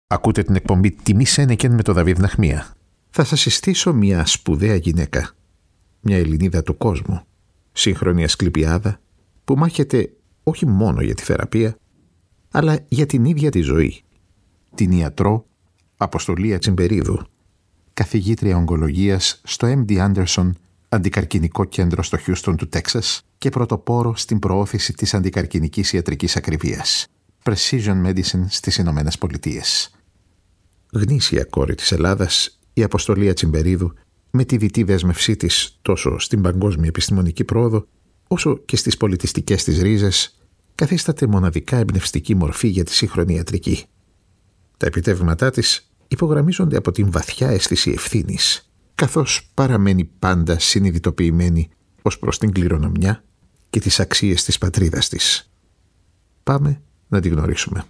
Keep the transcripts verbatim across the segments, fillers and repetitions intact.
Ακούτε την εκπομπή «Τιμή Σένεκεν» με τον Δαβίδ Ναχμία. Θα σας συστήσω μια σπουδαία γυναίκα, μια Ελληνίδα του κόσμου, σύγχρονη Ασκληπιάδα, που μάχεται όχι μόνο για τη θεραπεία, αλλά για την ίδια τη ζωή. Την ιατρό Αποστολία Τσιμπερίδου, καθηγήτρια ογκολογίας στο εμ ντι Anderson Αντικαρκινικό Κέντρο στο Χιούστον του Τέξας και πρωτοπόρο στην προώθηση της αντικαρκινικής ιατρικής ακριβίας, Precision Medicine στις Ηνωμένες Πολιτείες. Γνήσια κόρη της Ελλάδας, η Αποστολία Τσιμπερίδου, με τη δυτή δέσμευσή της τόσο στην παγκόσμια επιστημονική πρόοδο, όσο και στις πολιτιστικές της ρίζες, καθίσταται μοναδικά εμπνευστική μορφή για τη σύγχρονη ιατρική. Τα επιτεύγματά της υπογραμμίζονται από την βαθιά αίσθηση ευθύνης, καθώς παραμένει πάντα συνειδητοποιημένη ως προς την κληρονομιά και τις αξίες της πατρίδας της. Πάμε να τη γνωρίσουμε.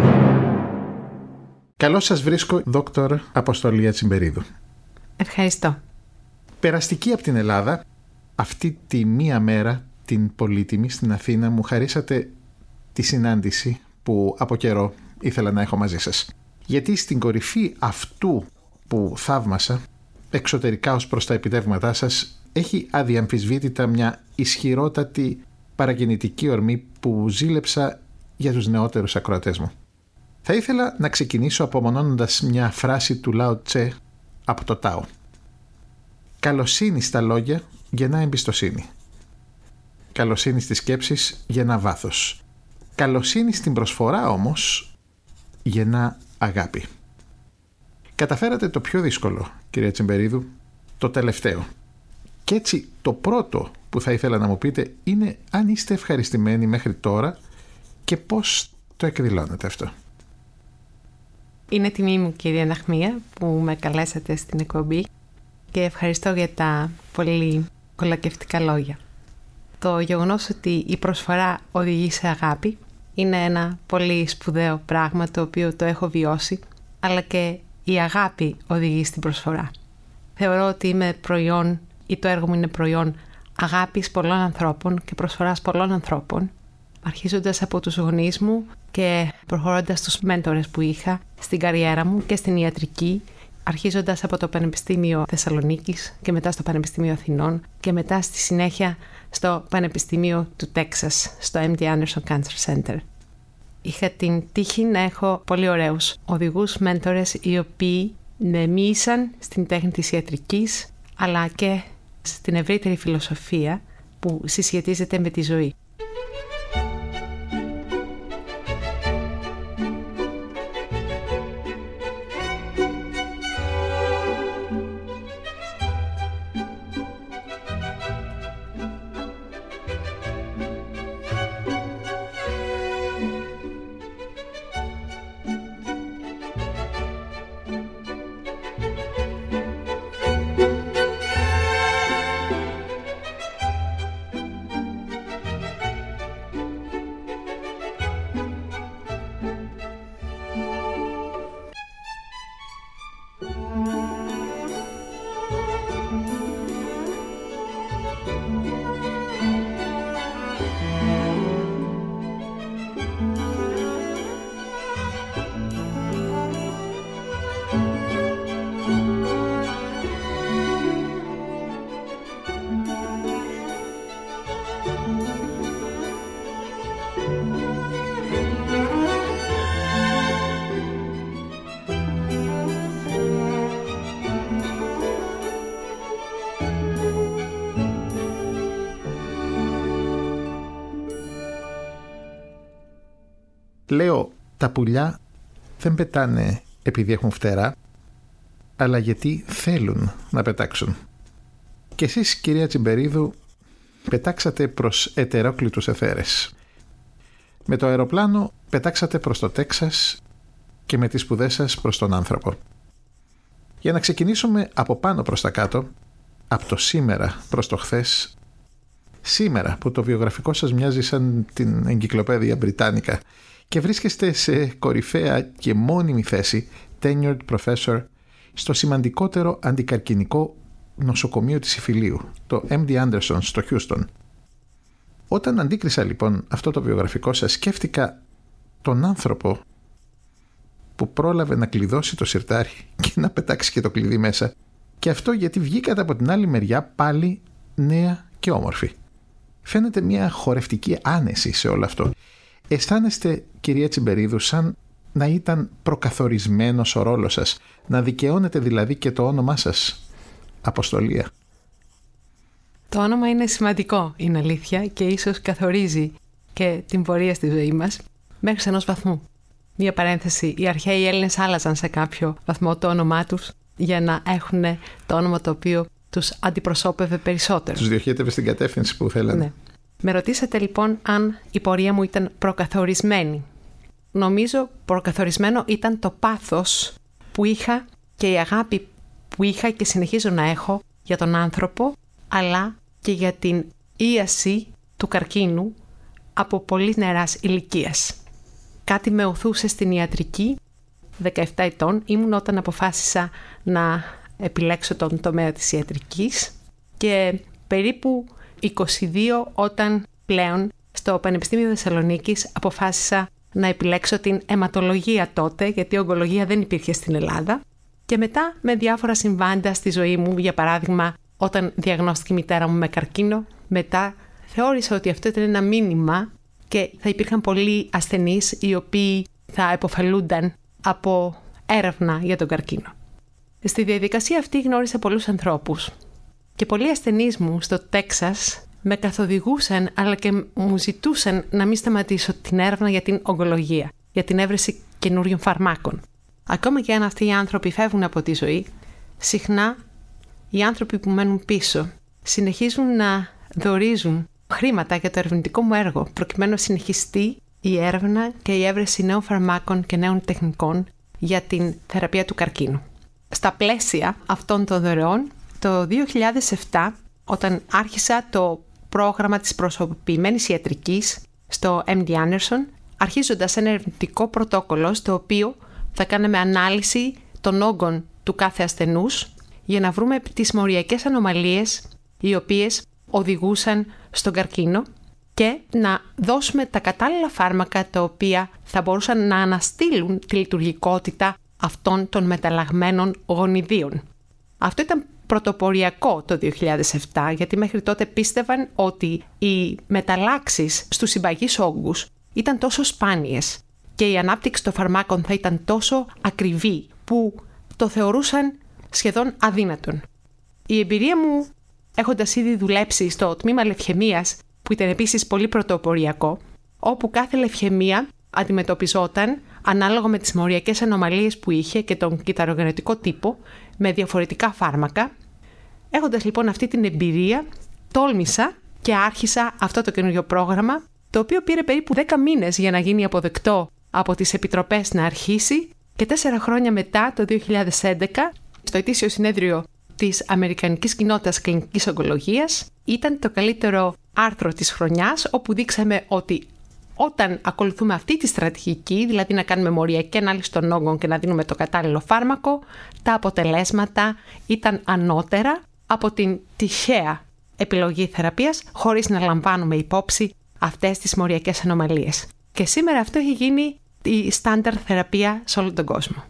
Καλώς σας βρίσκω, δόκτωρ Αποστολία Τσιμπερίδου. Ευχαριστώ. Περαστική από την Ελλάδα, αυτή τη μία μέρα, την πολύτιμη στην Αθήνα, μου χαρίσατε τη συνάντηση που από καιρό ήθελα να έχω μαζί σας. Γιατί στην κορυφή αυτού που θαύμασα, εξωτερικά ως προς τα επιτεύγματά σας, έχει αδιαμφισβήτητα μια ισχυρότατη παρακινητική ορμή που ζήλεψα για τους νεότερους ακροατές μου. Θα ήθελα να ξεκινήσω απομονώνοντας μια φράση του Λάο Τσε από το Τάο. Καλοσύνη στα λόγια γεννά εμπιστοσύνη. Καλοσύνη στις σκέψεις γεννά βάθος. Καλοσύνη στην προσφορά όμως γεννά αγάπη. Καταφέρατε το πιο δύσκολο, κυρία Τσιμπερίδου, το τελευταίο. Και έτσι το πρώτο που θα ήθελα να μου πείτε είναι αν είστε ευχαριστημένοι μέχρι τώρα και πώς το εκδηλώνετε αυτό. Είναι τιμή μου, κυρία Ναχμία, που με καλέσατε στην εκπομπή και ευχαριστώ για τα πολύ κολακευτικά λόγια. Το γεγονός ότι η προσφορά οδηγεί σε αγάπη είναι ένα πολύ σπουδαίο πράγμα, το οποίο το έχω βιώσει, αλλά και η αγάπη οδηγεί στην προσφορά. Θεωρώ ότι είμαι προϊόν ή το έργο μου είναι προϊόν αγάπης πολλών ανθρώπων και προσφοράς πολλών ανθρώπων, αρχίζοντας από τους γονείς μου και προχωρώντας τους μέντορες που είχα στην καριέρα μου και στην ιατρική, αρχίζοντας από το Πανεπιστήμιο Θεσσαλονίκης και μετά στο Πανεπιστήμιο Αθηνών και μετά στη συνέχεια στο Πανεπιστήμιο του Τέξας, στο εμ ντι Anderson Cancer Center. Είχα την τύχη να έχω πολύ ωραίους οδηγούς μέντορες οι οποίοι με μοίησαν στην τέχνη της ιατρικής αλλά και στην ευρύτερη φιλοσοφία που συσχετίζεται με τη ζωή. Λέω, τα πουλιά δεν πετάνε επειδή έχουν φτερά, αλλά γιατί θέλουν να πετάξουν. Και εσείς, κυρία Τσιμπερίδου, πετάξατε προς ετερόκλητους εθέρες. Με το αεροπλάνο πετάξατε προς το Τέξας και με τις σπουδές σας προς τον άνθρωπο. Για να ξεκινήσουμε από πάνω προς τα κάτω, από το σήμερα προς το χθες, σήμερα που το βιογραφικό σας μοιάζει σαν την Εγκυκλοπαίδεια Μπριτάνικα και βρίσκεστε σε κορυφαία και μόνιμη θέση tenured professor στο σημαντικότερο αντικαρκινικό νοσοκομείο της Ιφιλίου, το εμ ντι Anderson στο Χιούστον. Όταν αντίκρισα λοιπόν αυτό το βιογραφικό σας, σκέφτηκα τον άνθρωπο που πρόλαβε να κλειδώσει το σιρτάρι και να πετάξει και το κλειδί μέσα. Και αυτό γιατί βγήκατε από την άλλη μεριά πάλι νέα και όμορφη. Φαίνεται μια χορευτική άνεση σε όλο αυτό. Αισθάνεστε, κυρία Τσιμπερίδου, σαν να ήταν προκαθορισμένος ο ρόλος σας, να δικαιώνετε δηλαδή και το όνομά σας. Αποστολία. Το όνομα είναι σημαντικό, είναι αλήθεια, και ίσως καθορίζει και την πορεία στη ζωή μας μέχρι ενός βαθμού. Μία παρένθεση, οι αρχαίοι Έλληνες άλλαζαν σε κάποιο βαθμό το όνομά τους για να έχουν το όνομα το οποίο τους αντιπροσώπευε περισσότερο. Τους διοχέτευε στην κατεύθυνση που θέλανε. Ναι. Με ρωτήσατε λοιπόν αν η πορεία μου ήταν προκαθορισμένη. Νομίζω προκαθορισμένο ήταν το πάθος που είχα και η αγάπη που είχα και συνεχίζω να έχω για τον άνθρωπο, αλλά και για την ίαση του καρκίνου από πολύ νεαράς ηλικίας. Κάτι με οθούσε στην ιατρική, δεκαεπτά ετών ήμουν όταν αποφάσισα να επιλέξω τον τομέα της ιατρικής και περίπου είκοσι δύο όταν πλέον στο Πανεπιστήμιο Θεσσαλονίκης αποφάσισα να επιλέξω την αιματολογία τότε, γιατί η ογκολογία δεν υπήρχε στην Ελλάδα, και μετά με διάφορα συμβάντα στη ζωή μου, για παράδειγμα όταν διαγνώστηκε η μητέρα μου με καρκίνο, μετά θεώρησα ότι αυτό ήταν ένα μήνυμα και θα υπήρχαν πολλοί ασθενείς οι οποίοι θα επωφελούνταν από έρευνα για τον καρκίνο. Στη διαδικασία αυτή γνώρισα πολλούς ανθρώπους και πολλοί ασθενείς μου στο Τέξας με καθοδηγούσαν αλλά και μου ζητούσαν να μην σταματήσω την έρευνα για την ογκολογία, για την έβρεση καινούριων φαρμάκων. Ακόμα και αν αυτοί οι άνθρωποι φεύγουν από τη ζωή, συχνά οι άνθρωποι που μένουν πίσω συνεχίζουν να δωρίζουν χρήματα για το ερευνητικό μου έργο, προκειμένου να συνεχιστεί η έρευνα και η έβρεση νέων φαρμάκων και νέων τεχνικών για την θεραπεία του καρκίνου. Στα πλαίσια αυτών των δωρεών, το δύο χιλιάδες επτά, όταν άρχισα το πρόγραμμα της προσωποποιημένης ιατρικής στο εμ ντι Anderson, αρχίζοντας ένα ερευνητικό πρωτόκολλο στο οποίο θα κάναμε ανάλυση των όγκων του κάθε ασθενούς για να βρούμε τις μοριακές ανομαλίες οι οποίες οδηγούσαν στον καρκίνο και να δώσουμε τα κατάλληλα φάρμακα τα οποία θα μπορούσαν να αναστείλουν τη λειτουργικότητα αυτών των μεταλλαγμένων γονιδίων. Αυτό ήταν πρωτοποριακό το δύο χιλιάδες επτά, γιατί μέχρι τότε πίστευαν ότι οι μεταλλάξεις στους συμπαγείς όγκους ήταν τόσο σπάνιες και η ανάπτυξη των φαρμάκων θα ήταν τόσο ακριβή που το θεωρούσαν σχεδόν αδύνατον. Η εμπειρία μου, έχοντας ήδη δουλέψει στο τμήμα λευχαιμίας, που ήταν επίσης πολύ πρωτοποριακό, όπου κάθε λευχαιμία αντιμετωπιζόταν ανάλογα με τις μοριακές ανομαλίες που είχε και τον κυταρογενετικό τύπο, με διαφορετικά φάρμακα. Έχοντας λοιπόν αυτή την εμπειρία, τόλμησα και άρχισα αυτό το καινούριο πρόγραμμα, το οποίο πήρε περίπου δέκα μήνες για να γίνει αποδεκτό από τις επιτροπές να αρχίσει και τέσσερα χρόνια μετά, το δύο χιλιάδες έντεκα, στο ετήσιο συνέδριο της Αμερικανικής Κοινότητας Κλινικής Ογκολογίας, ήταν το καλύτερο άρθρο της χρονιάς, όπου δείξαμε ότι όταν ακολουθούμε αυτή τη στρατηγική, δηλαδή να κάνουμε μοριακή ανάλυση των όγκων και να δίνουμε το κατάλληλο φάρμακο, τα αποτελέσματα ήταν ανώτερα από την τυχαία επιλογή θεραπείας, χωρίς να λαμβάνουμε υπόψη αυτές τις μοριακές ανομαλίες. Και σήμερα αυτό έχει γίνει η στάνταρ θεραπεία σε όλο τον κόσμο.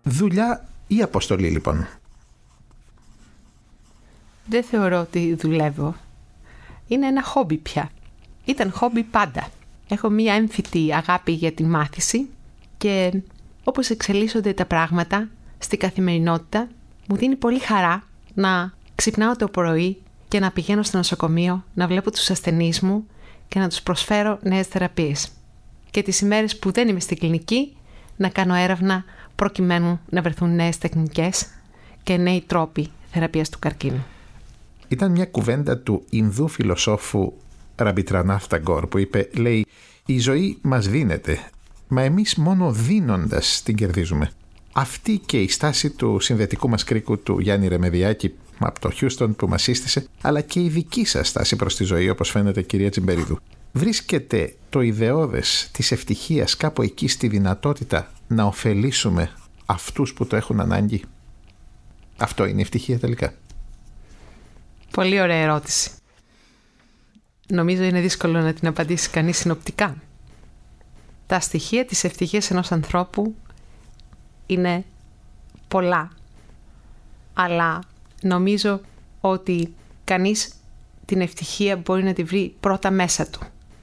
Δουλειά ή αποστολή λοιπόν? Δεν θεωρώ ότι δουλεύω. Είναι ένα χόμπι πια. Ήταν χόμπι πάντα. Έχω μία έμφυτη αγάπη για τη μάθηση και όπως εξελίσσονται τα πράγματα στην καθημερινότητα, μου δίνει πολύ χαρά να ξυπνάω το πρωί και να πηγαίνω στο νοσοκομείο, να βλέπω τους ασθενείς μου και να τους προσφέρω νέες θεραπείες. Και τις ημέρες που δεν είμαι στην κλινική, να κάνω έρευνα προκειμένου να βρεθούν νέες τεχνικές και νέοι τρόποι θεραπείας του καρκίνου. Ήταν μια κουβέντα του Ινδού φιλοσόφου Ραμπιτρανάθ Ταγκόρ που είπε, λέει, η ζωή μας δίνεται, μα εμείς μόνο δίνοντας την κερδίζουμε. Αυτή και η στάση του συνδετικού μας κρίκου του Γιάννη Ρεμεδιάκη από το Χιούστον που μας σύστησε, αλλά και η δική σας στάση προς τη ζωή, όπως φαίνεται, κυρία Τσιμπερίδου. Βρίσκεται το ιδεώδες της ευτυχίας κάπου εκεί στη δυνατότητα να ωφελήσουμε αυτούς που το έχουν ανάγκη? Αυτό είναι η ευτυχία τελικά? Πολύ ωραία ερώτηση. Νομίζω είναι δύσκολο να την απαντήσει κανείς συνοπτικά. Τα στοιχεία της ευτυχίας ενός ανθρώπου είναι πολλά. Αλλά νομίζω ότι κανείς την ευτυχία μπορεί να τη βρει πρώτα μέσα του.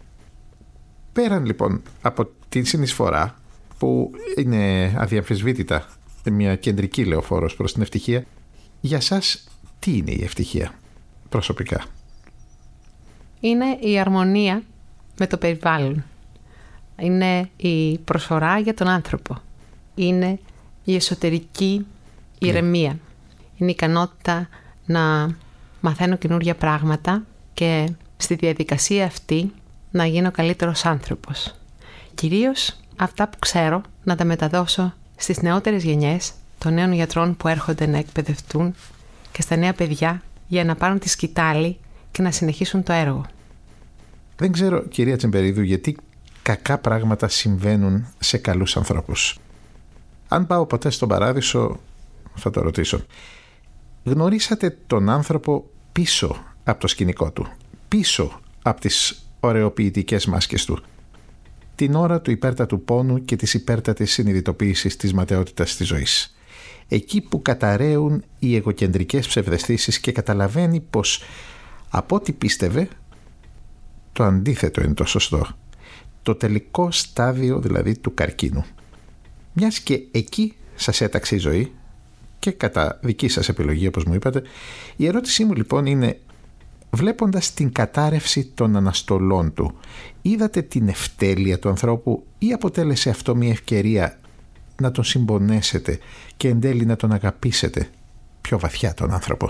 Πέραν λοιπόν από την συνεισφορά που είναι αδιαμφισβήτητα μια κεντρική λεωφόρος προς την ευτυχία, για σας τι είναι η ευτυχία προσωπικά? Είναι η αρμονία με το περιβάλλον. Είναι η προσφορά για τον άνθρωπο. Είναι η εσωτερική ηρεμία. Ναι. Είναι η ικανότητα να μαθαίνω καινούργια πράγματα και στη διαδικασία αυτή να γίνω καλύτερος άνθρωπος. Κυρίως αυτά που ξέρω να τα μεταδώσω στις νεότερες γενιές των νέων γιατρών που έρχονται να εκπαιδευτούν και στα νέα παιδιά για να πάρουν τη σκητάλη και να συνεχίσουν το έργο. Δεν ξέρω, κυρία Τσιμπερίδου, γιατί κακά πράγματα συμβαίνουν σε καλούς ανθρώπους. Αν πάω ποτέ στον Παράδεισο, θα το ρωτήσω. Γνωρίσατε τον άνθρωπο πίσω από το σκηνικό του, πίσω από τις ωρεοποιητικές μάσκες του, την ώρα του υπέρτατου πόνου και της υπέρτατης συνειδητοποίησης της ματαιότητας της ζωής. Εκεί που καταραίουν οι εγωκεντρικές ψευδαισθήσεις και καταλαβαίνει πως από ό,τι πίστευε, το αντίθετο είναι το σωστό. Το τελικό στάδιο δηλαδή του καρκίνου. Μιας και εκεί σας έταξε η ζωή και κατά δική σας επιλογή, όπως μου είπατε, η ερώτησή μου λοιπόν είναι, βλέποντας την κατάρρευση των αναστολών του, είδατε την ευτέλεια του ανθρώπου ή αποτέλεσε αυτό μια ευκαιρία να τον συμπονέσετε και εν τέλει να τον αγαπήσετε πιο βαθιά τον άνθρωπο?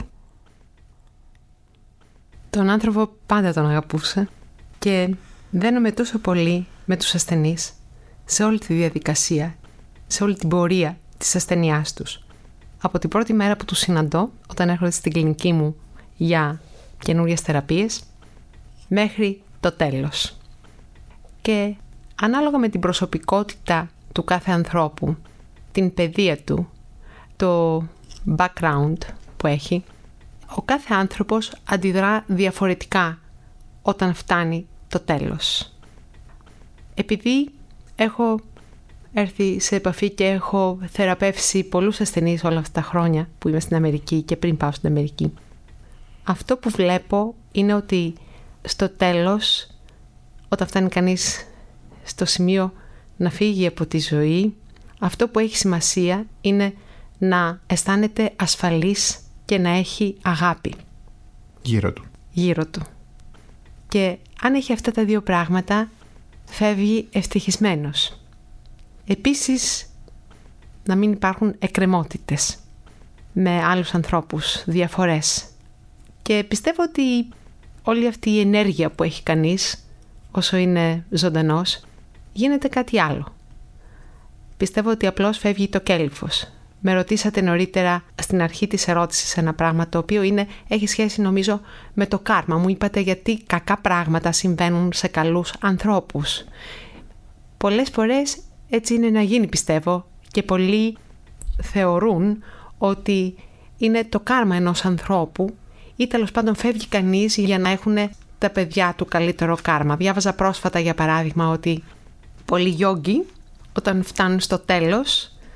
Τον άνθρωπο πάντα τον αγαπούσα και δένομαι τόσο πολύ με τους ασθενείς σε όλη τη διαδικασία, σε όλη την πορεία της ασθενειάς τους. Από την πρώτη μέρα που τους συναντώ, όταν έρχονται στην κλινική μου για καινούριες θεραπείες, μέχρι το τέλος. Και ανάλογα με την προσωπικότητα του κάθε ανθρώπου, την παιδεία του, το background που έχει, ο κάθε άνθρωπος αντιδρά διαφορετικά όταν φτάνει το τέλος. Επειδή έχω έρθει σε επαφή και έχω θεραπεύσει πολλούς ασθενείς όλα αυτά τα χρόνια που είμαι στην Αμερική και πριν πάω στην Αμερική, αυτό που βλέπω είναι ότι στο τέλος, όταν φτάνει κανείς στο σημείο να φύγει από τη ζωή, αυτό που έχει σημασία είναι να αισθάνεται ασφαλής και να έχει αγάπη γύρω του. Γύρω του. Και αν έχει αυτά τα δύο πράγματα, φεύγει ευτυχισμένος. Επίσης, να μην υπάρχουν εκκρεμότητες με άλλους ανθρώπους, διαφορές. Και πιστεύω ότι όλη αυτή η ενέργεια που έχει κανείς, όσο είναι ζωντανός, γίνεται κάτι άλλο. Πιστεύω ότι απλώς φεύγει το κέλυφος. Με ρωτήσατε νωρίτερα στην αρχή της ερώτησης ένα πράγμα το οποίο είναι, έχει σχέση νομίζω με το κάρμα. Μου είπατε γιατί κακά πράγματα συμβαίνουν σε καλούς ανθρώπους. Πολλές φορές έτσι είναι να γίνει, πιστεύω, και πολλοί θεωρούν ότι είναι το κάρμα ενός ανθρώπου ή τέλος πάντων φεύγει κανείς για να έχουν τα παιδιά του καλύτερο κάρμα. Διάβαζα πρόσφατα για παράδειγμα ότι πολλοί γιόγκοι όταν φτάνουν στο τέλος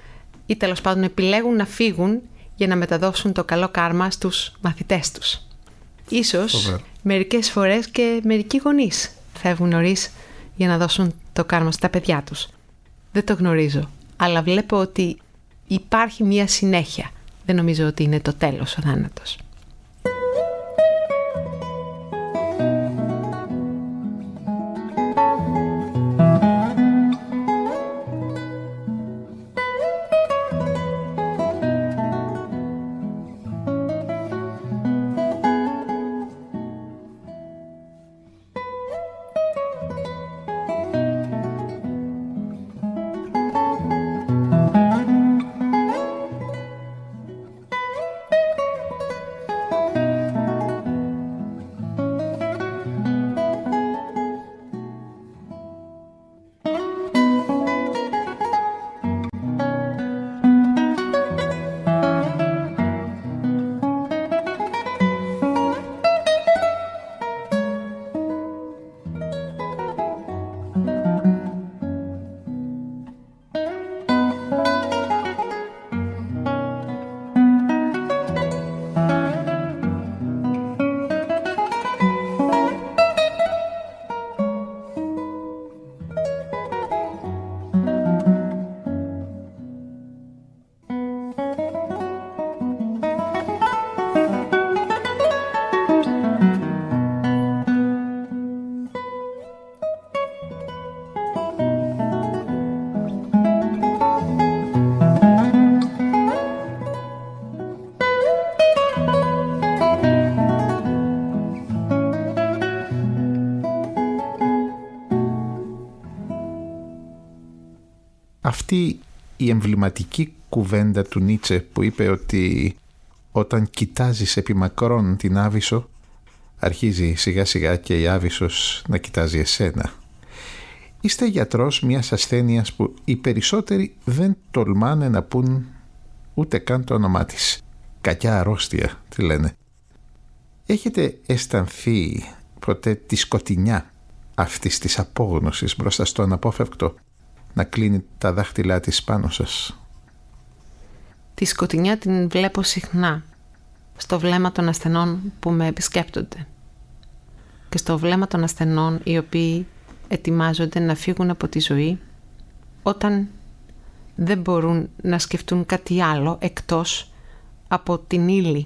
ή τέλος πάντων επιλέγουν να φύγουν για να μεταδώσουν το καλό κάρμα στους μαθητές τους. Ίσως Φοβερ. μερικές φορές και μερικοί γονείς φεύγουν νωρίς για να δώσουν το κάρμα στα παιδιά τους. Δεν το γνωρίζω, αλλά βλέπω ότι υπάρχει μια συνέχεια. Δεν νομίζω ότι είναι το τέλος ο θάνατος. Αυτή η εμβληματική κουβέντα του Νίτσε που είπε ότι όταν κοιτάζεις επί μακρόν την Άβυσσο, αρχίζει σιγά σιγά και η Άβυσσος να κοιτάζει εσένα. Είστε γιατρός μιας ασθένειας που οι περισσότεροι δεν τολμάνε να πούν ούτε καν το όνομά της. Κακιά αρρώστια τη λένε. Έχετε αισθανθεί ποτέ τη σκοτεινιά αυτής της απόγνωσης μπροστά στο αναπόφευκτο να κλείνει τα δάχτυλά της πάνω σας? Τη σκοτεινιά την βλέπω συχνά στο βλέμμα των ασθενών που με επισκέπτονται και στο βλέμμα των ασθενών οι οποίοι ετοιμάζονται να φύγουν από τη ζωή όταν δεν μπορούν να σκεφτούν κάτι άλλο εκτός από την ύλη.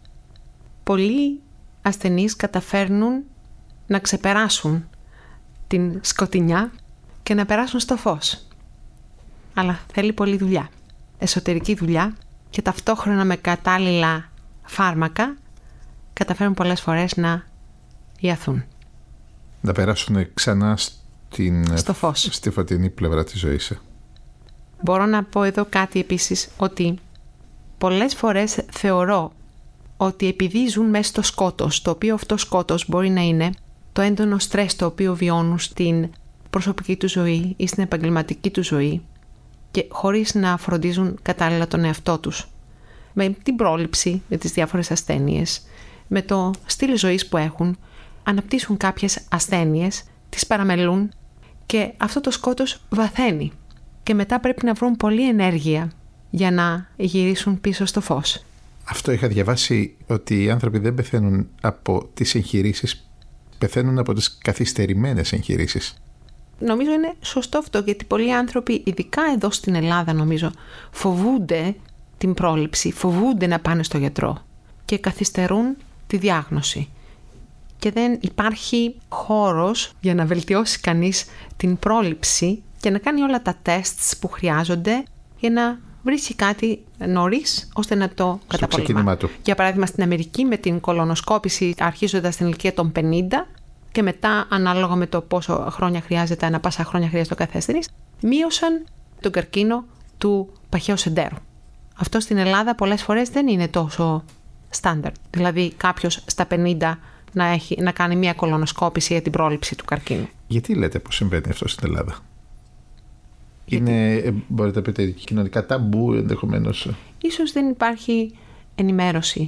Πολλοί ασθενείς καταφέρνουν να ξεπεράσουν την σκοτεινιά και να περάσουν στο φως. Αλλά θέλει πολλή δουλειά, εσωτερική δουλειά, και ταυτόχρονα με κατάλληλα φάρμακα καταφέρουν πολλές φορές να ιαθούν. Να περάσουν ξανά στην, στο φως, στη φωτεινή πλευρά της ζωής. Μπορώ να πω εδώ κάτι επίσης, ότι πολλές φορές θεωρώ ότι επειδή ζουν μέσα στο σκότος, το οποίο αυτό σκότος μπορεί να είναι το έντονο στρες το οποίο βιώνουν στην προσωπική του ζωή ή στην επαγγελματική του ζωή και χωρίς να φροντίζουν κατάλληλα τον εαυτό τους. Με την πρόληψη, με τις διάφορες ασθένειες, με το στυλ ζωής που έχουν, αναπτύσσουν κάποιες ασθένειες, τις παραμελούν και αυτό το σκότος βαθαίνει και μετά πρέπει να βρουν πολλή ενέργεια για να γυρίσουν πίσω στο φως. Αυτό είχα διαβάσει, ότι οι άνθρωποι δεν πεθαίνουν από τις εγχειρήσεις, πεθαίνουν από τις καθυστερημένες εγχειρήσεις. Νομίζω είναι σωστό αυτό, γιατί πολλοί άνθρωποι, ειδικά εδώ στην Ελλάδα νομίζω, φοβούνται την πρόληψη, φοβούνται να πάνε στο γιατρό και καθυστερούν τη διάγνωση. Και δεν υπάρχει χώρος για να βελτιώσει κανείς την πρόληψη και να κάνει όλα τα τεστ που χρειάζονται για να βρίσκει κάτι νωρίς ώστε να το καταπολεμά. Για παράδειγμα, στην Αμερική με την κολονοσκόπηση αρχίζοντας στην ηλικία των πενήντα και μετά, ανάλογα με το πόσο χρόνια χρειάζεται, ανά πάσα χρόνια χρειάζεται ο κάθε ασθενής, μείωσαν τον καρκίνο του παχαίου σεντέρου. Αυτό στην Ελλάδα πολλές φορές δεν είναι τόσο στάνταρτ. Δηλαδή κάποιος στα πενήντα να, έχει, να κάνει μια κολονοσκόπηση για την πρόληψη του καρκίνου. Γιατί λέτε πως συμβαίνει αυτό στην Ελλάδα? Γιατί... Είναι, μπορείτε να πείτε, κοινωνικά ταμπού ενδεχομένως? Ίσως δεν υπάρχει ενημέρωση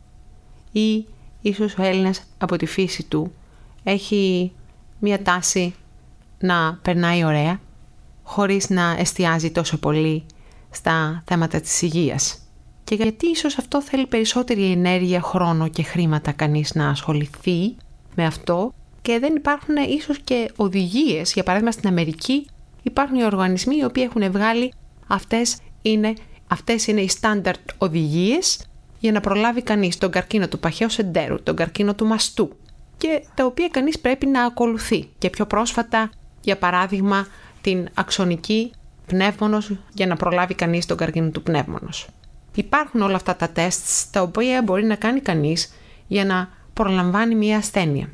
ή ίσως ο Έλληνας από τη φύση του έχει μια τάση να περνάει ωραία χωρίς να εστιάζει τόσο πολύ στα θέματα της υγείας. Και γιατί ίσως αυτό θέλει περισσότερη ενέργεια, χρόνο και χρήματα κανείς να ασχοληθεί με αυτό και δεν υπάρχουν ίσως και οδηγίες. Για παράδειγμα στην Αμερική υπάρχουν οι οργανισμοί οι οποίοι έχουν βγάλει αυτές είναι, αυτές είναι οι στάνταρτ οδηγίες για να προλάβει κανείς τον καρκίνο του παχαίου εντέρου, τον καρκίνο του μαστού και τα οποία κανείς πρέπει να ακολουθεί. Και πιο πρόσφατα, για παράδειγμα, την αξονική πνεύμονος για να προλάβει κανείς τον καρκίνο του πνεύμονος. Υπάρχουν όλα αυτά τα τεστ τα οποία μπορεί να κάνει κανείς για να προλαμβάνει μια ασθένεια.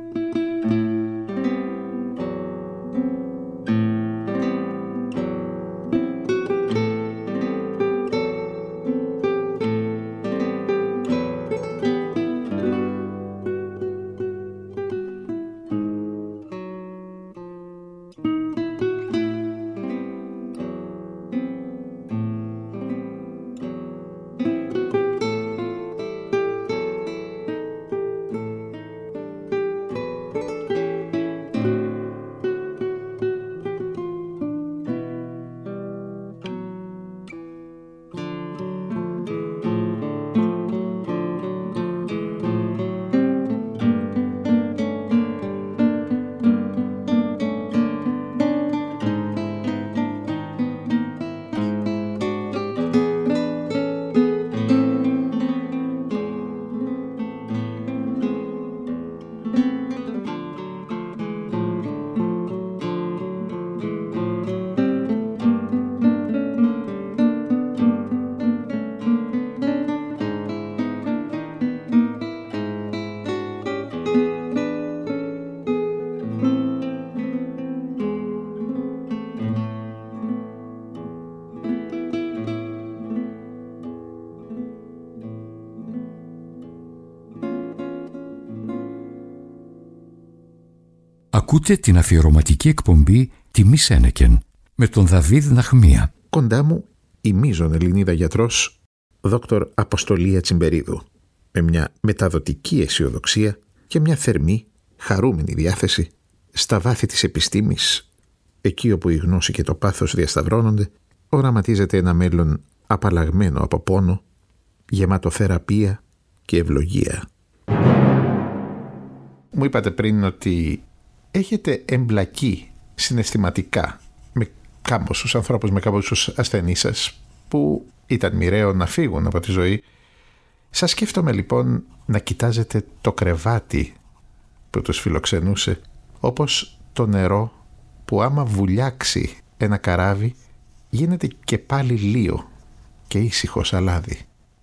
Ακούτε την αφιερωματική εκπομπή «Τιμή Σένεκεν» με τον Δαβίδ Ναχμία. Κοντά μου η μείζων Ελληνίδα γιατρός δόκτωρ Αποστολία Τσιμπερίδου, με μια μεταδοτική αισιοδοξία και μια θερμή, χαρούμενη διάθεση στα βάθη της επιστήμης, εκεί όπου η γνώση και το πάθος διασταυρώνονται, οραματίζεται ένα μέλλον απαλλαγμένο από πόνο, γεμάτο θεραπεία και ευλογία. Μου είπατε πριν ότι έχετε εμπλακεί συναισθηματικά με κάμποσους ανθρώπους, με κάμποσους ασθενείς σας που ήταν μοιραίο να φύγουν από τη ζωή. Σας σκέφτομαι λοιπόν να κοιτάζετε το κρεβάτι που τους φιλοξενούσε όπως το νερό που άμα βουλιάξει ένα καράβι γίνεται και πάλι λίο και ήσυχο σαν λάδι.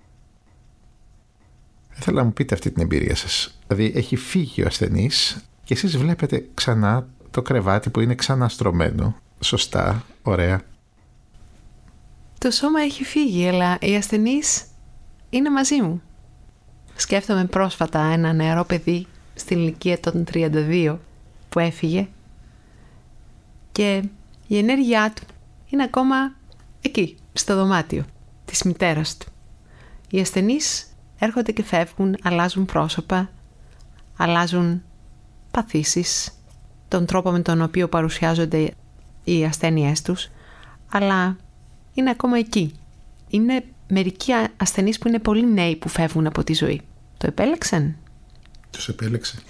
Θέλω να μου πείτε αυτή την εμπειρία σας. Δηλαδή έχει φύγει ο ασθενής και εσείς βλέπετε ξανά το κρεβάτι που είναι ξαναστρωμένο. Σωστά, ωραία. Το σώμα έχει φύγει, αλλά οι ασθενείς είναι μαζί μου. Σκέφτομαι πρόσφατα ένα νεαρό παιδί στην ηλικία των τριάντα δύο που έφυγε και η ενέργειά του είναι ακόμα εκεί, στο δωμάτιο της μητέρας του. Οι ασθενείς έρχονται και φεύγουν, αλλάζουν πρόσωπα, αλλάζουν παθήσεις, τον τρόπο με τον οποίο παρουσιάζονται οι ασθένειές τους, αλλά είναι ακόμα εκεί. Είναι μερικοί ασθενείς που είναι πολύ νέοι που φεύγουν από τη ζωή. Το επέλεξαν? Τους επέλεξε.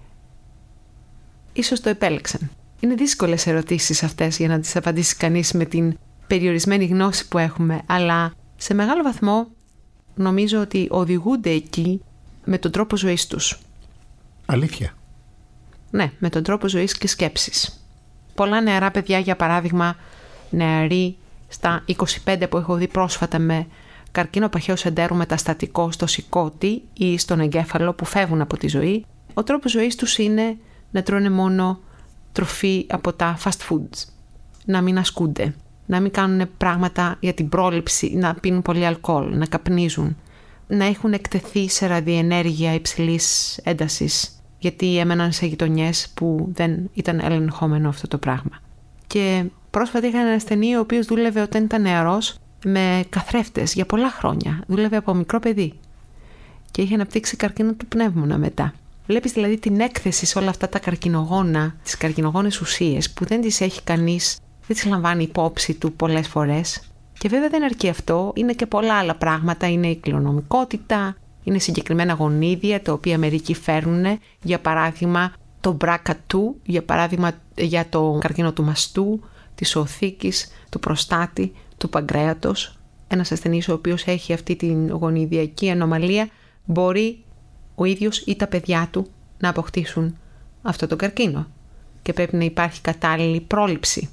Ίσως το επέλεξαν. Είναι δύσκολες ερωτήσεις αυτές για να τις απαντήσει κανείς με την περιορισμένη γνώση που έχουμε, αλλά σε μεγάλο βαθμό νομίζω ότι οδηγούνται εκεί με τον τρόπο ζωής τους. Αλήθεια? Ναι, με τον τρόπο ζωής και σκέψης. Πολλά νεαρά παιδιά, για παράδειγμα, νεαροί στα είκοσι πέντε που έχω δει πρόσφατα με καρκίνο παχαίου εντέρου μεταστατικό στο σηκώτη ή στον εγκέφαλο που φεύγουν από τη ζωή, ο τρόπος ζωής τους είναι να τρώνε μόνο τροφή από τα fast foods, να μην ασκούνται, να μην κάνουν πράγματα για την πρόληψη, να πίνουν πολύ αλκοόλ, να καπνίζουν, να έχουν εκτεθεί σε ραδιενέργεια υψηλής έντασης, γιατί έμεναν σε γειτονιές που δεν ήταν ελεγχόμενο αυτό το πράγμα. Και πρόσφατα είχα έναν ασθενή ο οποίος δούλευε όταν ήταν νεαρός με καθρέφτες για πολλά χρόνια. Δούλευε από μικρό παιδί και είχε αναπτύξει καρκίνο του πνεύμονα μετά. Βλέπεις δηλαδή την έκθεση σε όλα αυτά τα καρκινογόνα, τις καρκινογόνες ουσίες που δεν τις έχει κανείς, δεν τις λαμβάνει υπόψη του πολλές φορές Και βέβαια δεν αρκεί αυτό, είναι και πολλά άλλα πράγματα. Είναι η κληρονομικότητα, είναι συγκεκριμένα γονίδια τα οποία μερικοί φέρνουν, για παράδειγμα το μπράκα του, για παράδειγμα για το καρκίνο του μαστού, της οθήκης, του προστάτη, του παγκρέατος. Ένας ασθενής ο οποίος έχει αυτή την γονιδιακή ανομαλία μπορεί ο ίδιος ή τα παιδιά του να αποκτήσουν αυτό το καρκίνο και πρέπει να υπάρχει κατάλληλη πρόληψη.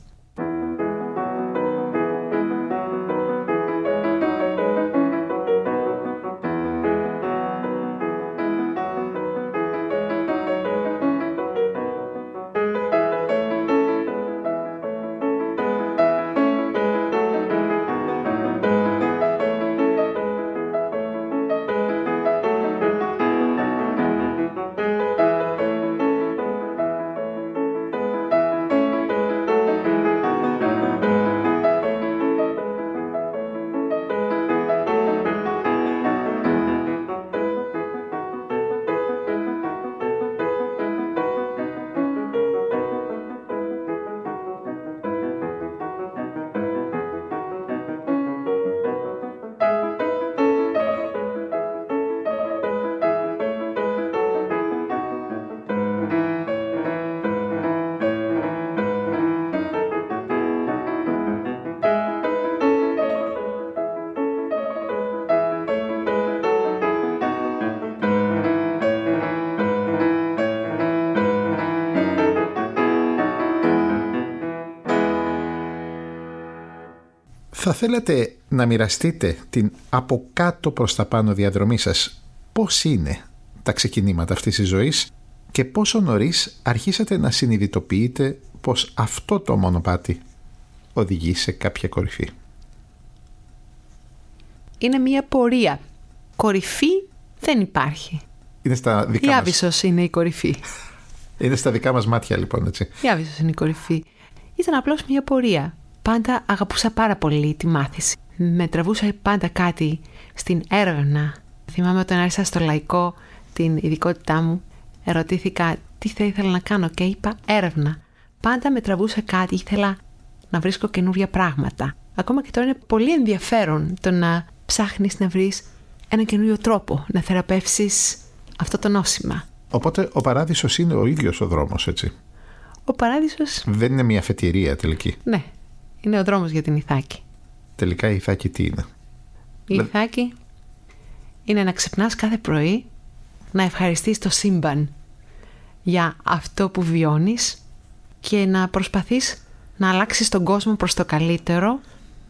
Θα θέλατε να μοιραστείτε την από κάτω προς τα πάνω διαδρομή σας. Πώς είναι τα ξεκινήματα αυτής της ζωής και πόσο νωρίς αρχίσατε να συνειδητοποιείτε πως αυτό το μονοπάτι οδηγεί σε κάποια κορυφή? Είναι μια πορεία. Κορυφή δεν υπάρχει. Είναι στα δικά η Άβυσσος μας... είναι η κορυφή. Είναι στα δικά μας μάτια λοιπόν, έτσι. Η Άβυσσος είναι η κορυφή. Ήταν απλώς μια πορεία. Πάντα αγαπούσα πάρα πολύ τη μάθηση. Με τραβούσε πάντα κάτι στην έρευνα. Θυμάμαι όταν άρχισα στο λαϊκό την ειδικότητά μου, ερωτήθηκα τι θα ήθελα να κάνω και είπα έρευνα. Πάντα με τραβούσε κάτι, ήθελα να βρίσκω καινούργια πράγματα. Ακόμα και τώρα είναι πολύ ενδιαφέρον το να ψάχνεις να βρεις ένα καινούριο τρόπο να θεραπεύσεις αυτό το νόσημα. Οπότε ο παράδεισος είναι ο ίδιος ο δρόμος, έτσι. Ο παράδεισος... Δεν είναι μια αφετηρία τελική. Ναι, είναι ο δρόμος για την Ιθάκη. Τελικά η Ιθάκη τι είναι? Η Ιθάκη είναι να ξυπνάς κάθε πρωί, να ευχαριστείς το σύμπαν για αυτό που βιώνεις και να προσπαθείς να αλλάξεις τον κόσμο προς το καλύτερο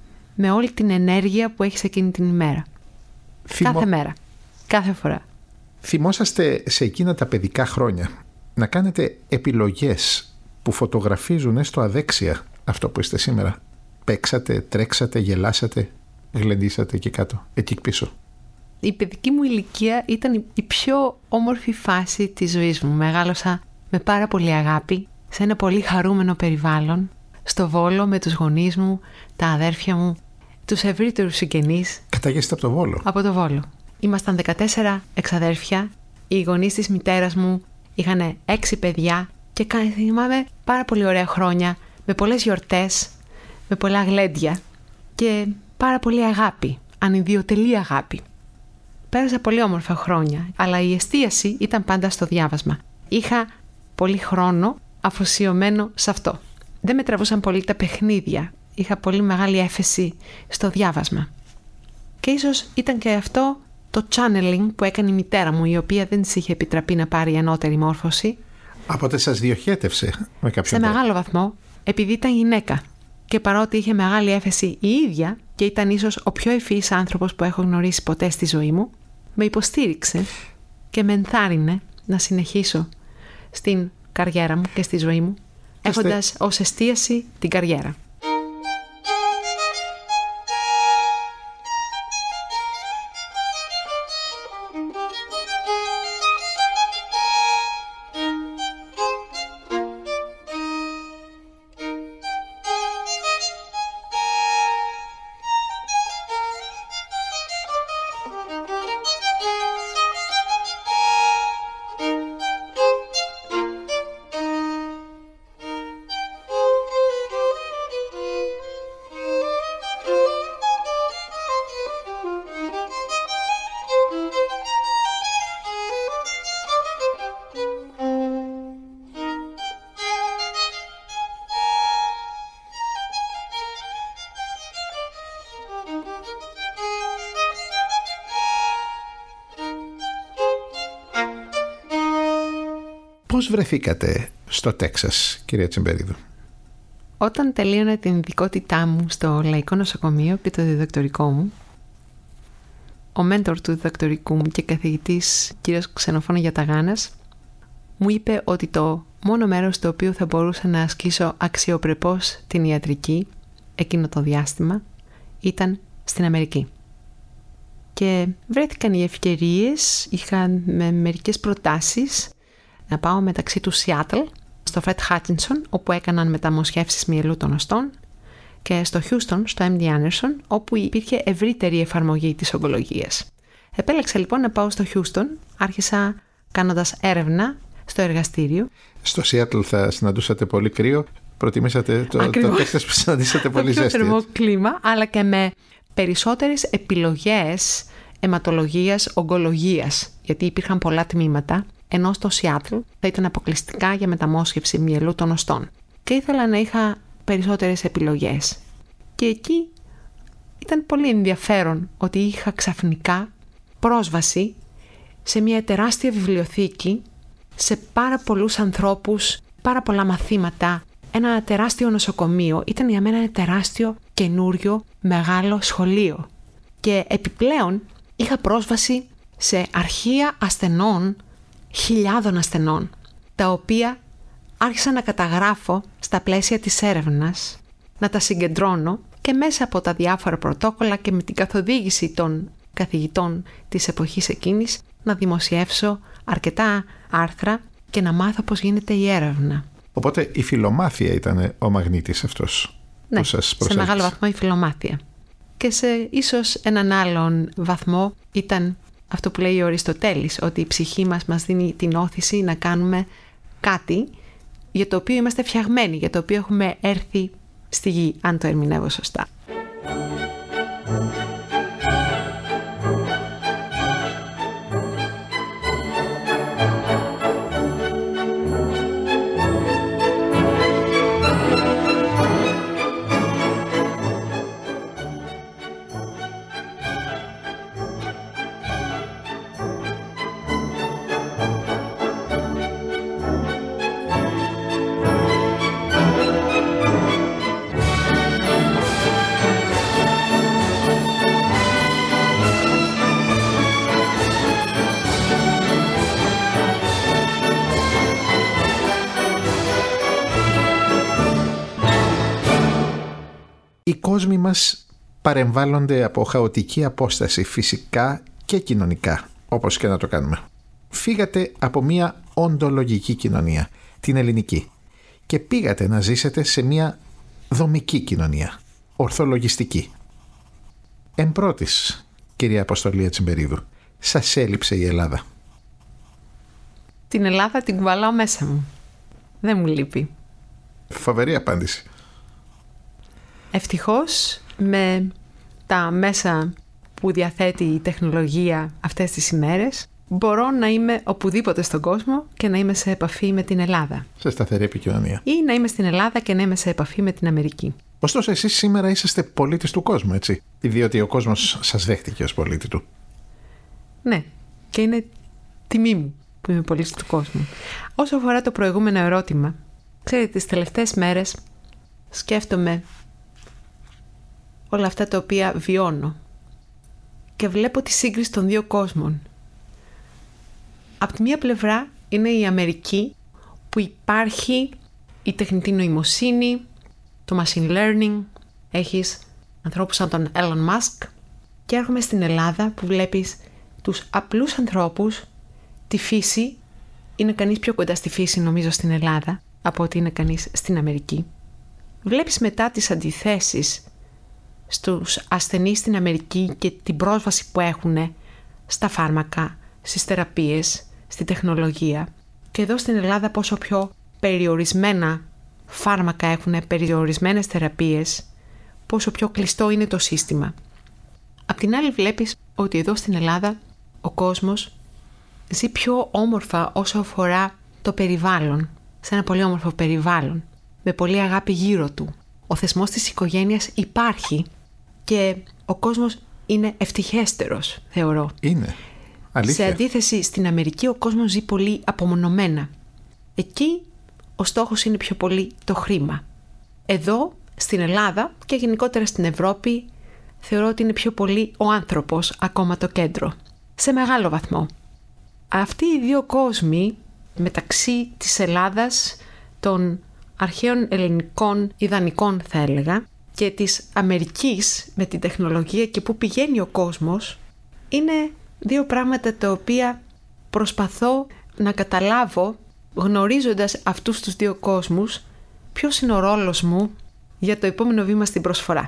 με όλη την ενέργεια που έχεις εκείνη την ημέρα. Θυμό... Κάθε μέρα, κάθε φορά. Θυμόσαστε σε εκείνα τα παιδικά χρόνια να κάνετε επιλογές που φωτογραφίζουν έστω αδέξια αυτό που είστε σήμερα? Παίξατε, τρέξατε, γελάσατε, γλεντήσατε εκεί κάτω, εκεί πίσω? Η παιδική μου ηλικία ήταν η πιο όμορφη φάση της ζωής μου. Μεγάλωσα με πάρα πολύ αγάπη, σε ένα πολύ χαρούμενο περιβάλλον, στο Βόλο με τους γονείς μου, τα αδέρφια μου, τους ευρύτερους συγγενείς. Καταγέστε από το Βόλο? Από το Βόλο. Ήμασταν δεκατέσσερα εξαδέρφια, οι γονείς της μητέρας μου είχαν έξι παιδιά και θυμάμαι πάρα πολύ ωραία χρόνια, με πολλές γιορτές, με πολλά γλέντια και πάρα πολύ αγάπη, ανιδιοτελή αγάπη. Πέρασα πολύ όμορφα χρόνια, αλλά η εστίαση ήταν πάντα στο διάβασμα. Είχα πολύ χρόνο αφοσιωμένο σε αυτό. Δεν με τραβούσαν πολύ τα παιχνίδια. Είχα πολύ μεγάλη έφεση στο διάβασμα. Και ίσως ήταν και αυτό το channeling που έκανε η μητέρα μου, η οποία δεν της είχε επιτραπεί να πάρει ανώτερη μόρφωση. Οπότε σας διοχέτευσε με κάποιο Σε τρόπο. Μεγάλο βαθμό, επειδή ήταν γυναίκα. Και παρότι είχε μεγάλη έφεση η ίδια και ήταν ίσως ο πιο ευφυής άνθρωπος που έχω γνωρίσει ποτέ στη ζωή μου, με υποστήριξε και με ενθάρρυνε να συνεχίσω στην καριέρα μου και στη ζωή μου, Είστε... έχοντας ως εστίαση την καριέρα. Πώς βρεθήκατε στο Τέξας, κυρία Τσιμπερίδου? Όταν τελείωνα την ειδικότητά μου στο Λαϊκό Νοσοκομείο και το διδακτορικό μου, ο μέντορ του διδακτορικού μου και καθηγητής κύριος Ξενοφώνη Γιαταγάνας μου είπε ότι το μόνο μέρος στο οποίο θα μπορούσα να ασκήσω αξιοπρεπώς την ιατρική εκείνο το διάστημα ήταν στην Αμερική. Και βρέθηκαν οι ευκαιρίες, είχα με μερικές προτάσεις να πάω μεταξύ του Σιάτλ, στο Fred Hutchinson, όπου έκαναν μεταμοσχεύσεις μυελού των οστών, και στο Houston, στο εμ ντι Anderson, όπου υπήρχε ευρύτερη εφαρμογή της ογκολογίας. Επέλεξα λοιπόν να πάω στο Houston, άρχισα κάνοντας έρευνα στο εργαστήριο. Στο Σιάτλ θα συναντούσατε πολύ κρύο, προτιμήσατε το, το Τέξας που συναντήσατε πολύ ζέστη. Πιο θερμό κλίμα, αλλά και με περισσότερες επιλογές αιματολογίας, ογκολογίας, γιατί υπήρχαν πολλά τμήματα, ενώ στο Σιάτλ θα ήταν αποκλειστικά για μεταμόσχευση μυελού των οστών. Και ήθελα να είχα περισσότερες επιλογές. Και εκεί ήταν πολύ ενδιαφέρον ότι είχα ξαφνικά πρόσβαση σε μια τεράστια βιβλιοθήκη, σε πάρα πολλούς ανθρώπους, πάρα πολλά μαθήματα, ένα τεράστιο νοσοκομείο. Ήταν για μένα ένα τεράστιο, καινούριο, μεγάλο σχολείο. Και επιπλέον είχα πρόσβαση σε αρχεία ασθενών, χιλιάδων ασθενών, τα οποία άρχισα να καταγράφω στα πλαίσια της έρευνας, να τα συγκεντρώνω και μέσα από τα διάφορα πρωτόκολλα και με την καθοδήγηση των καθηγητών της εποχής εκείνης να δημοσιεύσω αρκετά άρθρα και να μάθω πώς γίνεται η έρευνα. Οπότε η φιλομάθεια ήταν ο μαγνήτης αυτός, ναι, που σας προσέλκυσε. Σε μεγάλο βαθμό η φιλομάθεια. Και σε ίσως έναν άλλον βαθμό ήταν αυτό που λέει ο Αριστοτέλης, ότι η ψυχή μας μας δίνει την όθηση να κάνουμε κάτι για το οποίο είμαστε φτιαγμένοι, για το οποίο έχουμε έρθει στη γη, αν το ερμηνεύω σωστά. Οι κόσμοι μας παρεμβάλλονται από χαοτική απόσταση φυσικά και κοινωνικά, όπως και να το κάνουμε. Φύγατε από μια οντολογική κοινωνία, την ελληνική, και πήγατε να ζήσετε σε μια δομική κοινωνία, ορθολογιστική. Εν πρώτης, κυρία Αποστολία Τσιμπερίδου, σας έλειψε η Ελλάδα? Την Ελλάδα την κουβαλάω μέσα μου. Δεν μου λείπει. Φοβερή απάντηση. Ευτυχώς με τα μέσα που διαθέτει η τεχνολογία αυτές τις ημέρες μπορώ να είμαι οπουδήποτε στον κόσμο και να είμαι σε επαφή με την Ελλάδα. Σε σταθερή επικοινωνία. Ή να είμαι στην Ελλάδα και να είμαι σε επαφή με την Αμερική. Ωστόσο εσείς σήμερα είσαστε πολίτης του κόσμου, έτσι? Διότι ο κόσμος σας δέχτηκε ως πολίτη του. Ναι, και είναι τιμή μου που είμαι πολίτης του κόσμου. Όσο αφορά το προηγούμενο ερώτημα, ξέρετε, τις τελευταίες μέρες σκέφτομαι όλα αυτά τα οποία βιώνω και βλέπω τη σύγκριση των δύο κόσμων. Από τη μία πλευρά είναι η Αμερική, που υπάρχει η τεχνητή νοημοσύνη, το machine learning, έχεις ανθρώπους σαν τον Elon Musk, και έρχομαι στην Ελλάδα που βλέπεις τους απλούς ανθρώπους, τη φύση. Είναι κανείς πιο κοντά στη φύση νομίζω στην Ελλάδα από ότι είναι κανείς στην Αμερική. Βλέπεις μετά τις αντιθέσεις στους ασθενείς στην Αμερική και την πρόσβαση που έχουν στα φάρμακα, στις θεραπείες, στη τεχνολογία. Και εδώ στην Ελλάδα πόσο πιο περιορισμένα φάρμακα έχουν, περιορισμένες θεραπείες, πόσο πιο κλειστό είναι το σύστημα. Απ' την άλλη βλέπεις ότι εδώ στην Ελλάδα ο κόσμος ζει πιο όμορφα όσο αφορά το περιβάλλον, σε ένα πολύ όμορφο περιβάλλον, με πολύ αγάπη γύρω του. Ο θεσμός της οικογένειας υπάρχει και ο κόσμος είναι ευτυχέστερος, θεωρώ. Είναι. Αλήθεια. Σε αντίθεση στην Αμερική ο κόσμος ζει πολύ απομονωμένα. Εκεί ο στόχος είναι πιο πολύ το χρήμα. Εδώ, στην Ελλάδα και γενικότερα στην Ευρώπη, θεωρώ ότι είναι πιο πολύ ο άνθρωπος ακόμα το κέντρο. Σε μεγάλο βαθμό. Αυτοί οι δύο κόσμοι, μεταξύ της Ελλάδας, των αρχαίων ελληνικών ιδανικών θα έλεγα, και της Αμερικής με την τεχνολογία και πού πηγαίνει ο κόσμος, είναι δύο πράγματα τα οποία προσπαθώ να καταλάβω, γνωρίζοντας αυτούς τους δύο κόσμους, ποιος είναι ο ρόλος μου για το επόμενο βήμα στην προσφορά.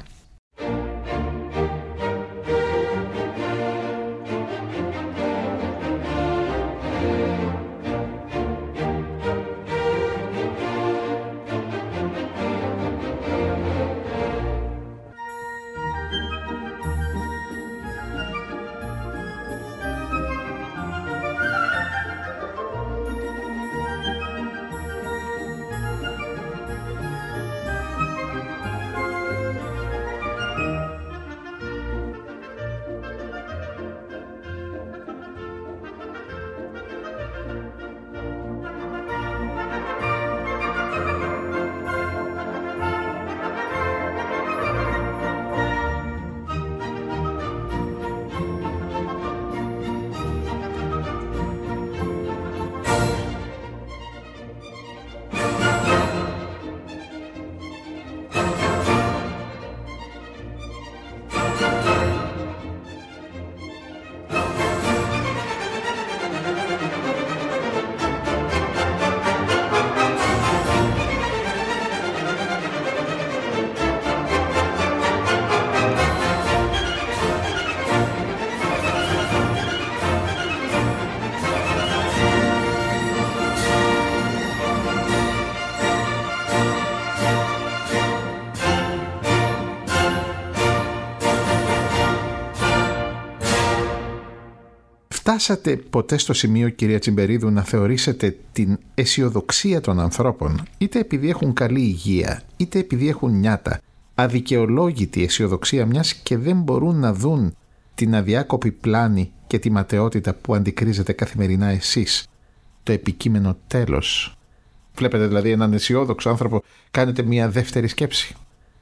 Φτάσατε ποτέ στο σημείο, κυρία Τσιμπερίδου, να θεωρήσετε την αισιοδοξία των ανθρώπων, είτε επειδή έχουν καλή υγεία, είτε επειδή έχουν νιάτα, αδικαιολόγητη αισιοδοξία, μιας και δεν μπορούν να δουν την αδιάκοπη πλάνη και τη ματαιότητα που αντικρίζετε καθημερινά εσείς, το επικείμενο τέλος? Βλέπετε δηλαδή έναν αισιόδοξο άνθρωπο, κάνετε μια δεύτερη σκέψη?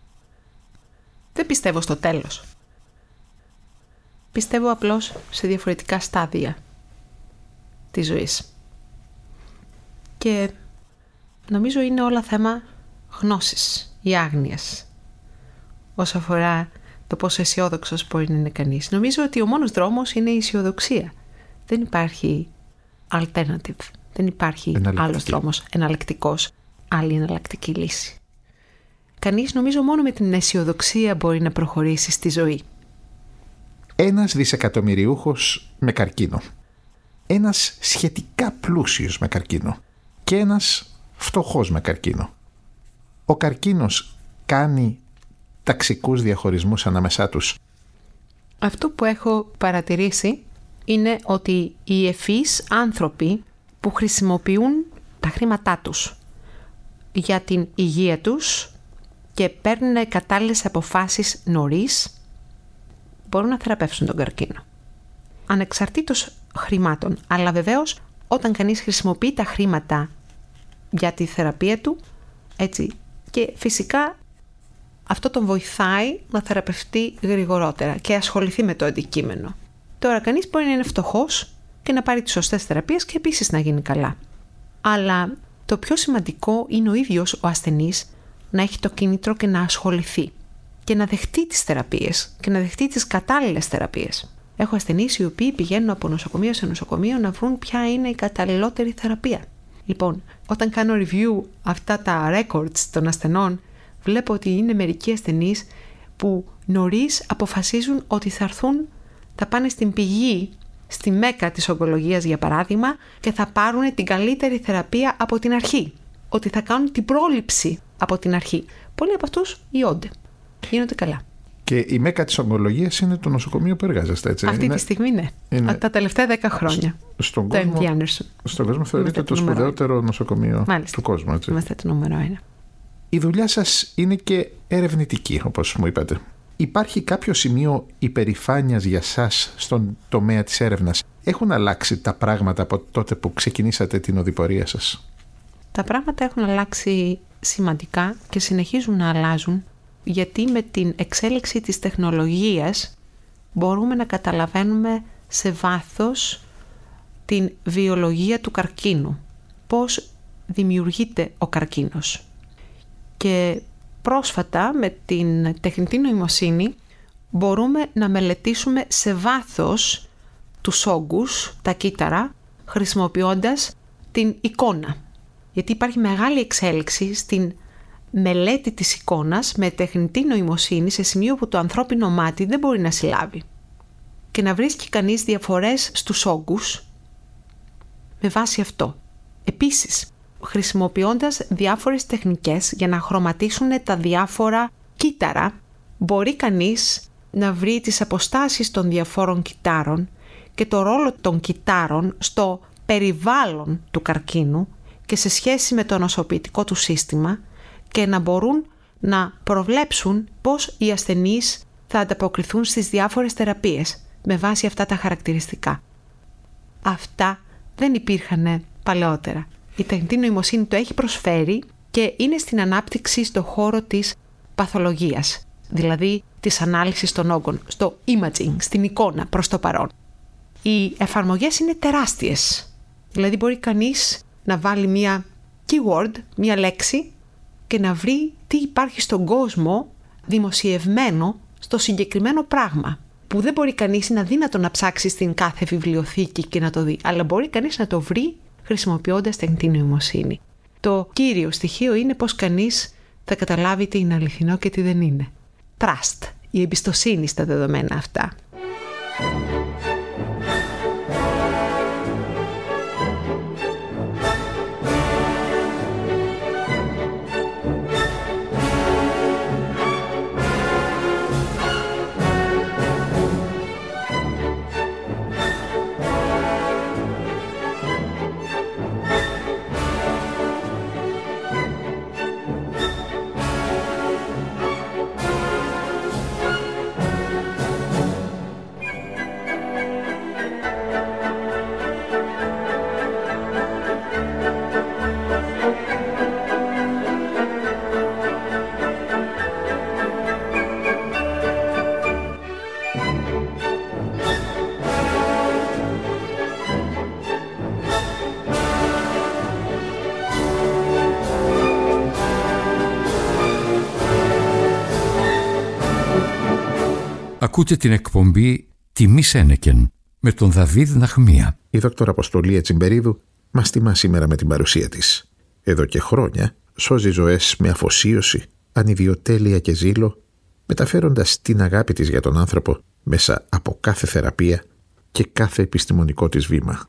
Δεν πιστεύω στο τέλος. Πιστεύω απλώς σε διαφορετικά στάδια της ζωής. Και νομίζω είναι όλα θέμα γνώσης ή άγνοιας όσο αφορά το πόσο αισιόδοξος μπορεί να είναι κανείς. Νομίζω ότι ο μόνος δρόμος είναι η αισιοδοξία. Δεν υπάρχει alternative. Δεν υπάρχει άλλος δρόμος εναλλακτικός, άλλη εναλλακτική λύση. Κανείς νομίζω μόνο με την αισιοδοξία μπορεί να προχωρήσει στη ζωή. Ένας δισεκατομμυριούχος με καρκίνο, ένας σχετικά πλούσιος με καρκίνο και ένας φτωχός με καρκίνο. Ο καρκίνος κάνει ταξικούς διαχωρισμούς ανάμεσά τους. Αυτό που έχω παρατηρήσει είναι ότι οι ευφυείς άνθρωποι που χρησιμοποιούν τα χρήματά τους για την υγεία τους και παίρνουν κατάλληλες αποφάσεις νωρίς, μπορούν να θεραπεύσουν τον καρκίνο. Ανεξαρτήτως χρημάτων. Αλλά βεβαίως όταν κανείς χρησιμοποιεί τα χρήματα για τη θεραπεία του, έτσι, και φυσικά αυτό τον βοηθάει να θεραπευτεί γρηγορότερα και ασχοληθεί με το αντικείμενο. Τώρα κανείς μπορεί να είναι φτωχός και να πάρει τις σωστές θεραπείες και επίσης να γίνει καλά. Αλλά το πιο σημαντικό είναι ο ίδιος ο ασθενής να έχει το κίνητρο και να ασχοληθεί και να δεχτεί τις θεραπείες και να δεχτεί τις κατάλληλες θεραπείες. Έχω ασθενείς οι οποίοι πηγαίνουν από νοσοκομείο σε νοσοκομείο να βρουν ποια είναι η καταλληλότερη θεραπεία. Λοιπόν, όταν κάνω review αυτά τα records των ασθενών, βλέπω ότι είναι μερικοί ασθενείς που νωρίς αποφασίζουν ότι θα έρθουν, θα πάνε στην πηγή, στη μέκα της ογκολογίας για παράδειγμα, και θα πάρουν την καλύτερη θεραπεία από την αρχή. Ότι θα κάνουν την πρόληψη από την αρχή. Πολλοί από αυτούς ιώνται. Γίνονται καλά. Και η μέκα της ογκολογίας είναι το νοσοκομείο που εργάζεστε, έτσι? Αυτή είναι... τη στιγμή ναι. Είναι... Τα τελευταία δέκα χρόνια. Στον κόσμο, στον κόσμο θεωρείται το σπουδαιότερο νοσοκομείο Μάλιστα. του κόσμου, έτσι? Είμαστε το νούμερο ένα. Η δουλειά σας είναι και ερευνητική, όπως μου είπατε. Υπάρχει κάποιο σημείο υπερηφάνειας για σας στον τομέα της έρευνας? Έχουν αλλάξει τα πράγματα από τότε που ξεκινήσατε την οδηπορία σας? Τα πράγματα έχουν αλλάξει σημαντικά και συνεχίζουν να αλλάζουν, γιατί με την εξέλιξη της τεχνολογίας μπορούμε να καταλαβαίνουμε σε βάθος την βιολογία του καρκίνου, πώς δημιουργείται ο καρκίνος. Και πρόσφατα με την τεχνητή νοημοσύνη μπορούμε να μελετήσουμε σε βάθος τους όγκους, τα κύτταρα, χρησιμοποιώντας την εικόνα. Γιατί υπάρχει μεγάλη εξέλιξη στην μελέτη της εικόνας με τεχνητή νοημοσύνη σε σημείο που το ανθρώπινο μάτι δεν μπορεί να συλλάβει. Και να βρίσκει κανείς διαφορές στους όγκους με βάση αυτό. Επίσης, χρησιμοποιώντας διάφορες τεχνικές για να χρωματίσουν τα διάφορα κύτταρα, μπορεί κανείς να βρει τις αποστάσεις των διαφόρων κυττάρων και το ρόλο των κυττάρων στο περιβάλλον του καρκίνου και σε σχέση με το νοσοποιητικό του σύστημα και να μπορούν να προβλέψουν πώς οι ασθενείς θα ανταποκριθούν στις διάφορες θεραπείες με βάση αυτά τα χαρακτηριστικά. Αυτά δεν υπήρχαν παλαιότερα. Η τεχνητή νοημοσύνη το έχει προσφέρει και είναι στην ανάπτυξη στο χώρο της παθολογίας, δηλαδή της ανάλυσης των όγκων, στο imaging, στην εικόνα προς το παρόν. Οι εφαρμογές είναι τεράστιες. Δηλαδή μπορεί κανείς να βάλει μία keyword, μία λέξη και να βρει τι υπάρχει στον κόσμο δημοσιευμένο στο συγκεκριμένο πράγμα, που δεν μπορεί κανείς, είναι αδύνατο να ψάξει στην κάθε βιβλιοθήκη και να το δει, αλλά μπορεί κανείς να το βρει χρησιμοποιώντας τεχνητή νοημοσύνη. Το κύριο στοιχείο είναι πως κανείς θα καταλάβει τι είναι αληθινό και τι δεν είναι. Trust, η εμπιστοσύνη στα δεδομένα αυτά. Ακούτε την εκπομπή «Τιμή Σένεκεν» με τον Δαβίδ Ναχμία. Η δόκτωρα Αποστολία Τσιμπερίδου μας τιμά σήμερα με την παρουσία της. Εδώ και χρόνια σώζει ζωές με αφοσίωση, ανιδιοτέλεια και ζήλο, μεταφέροντας την αγάπη της για τον άνθρωπο μέσα από κάθε θεραπεία και κάθε επιστημονικό της βήμα.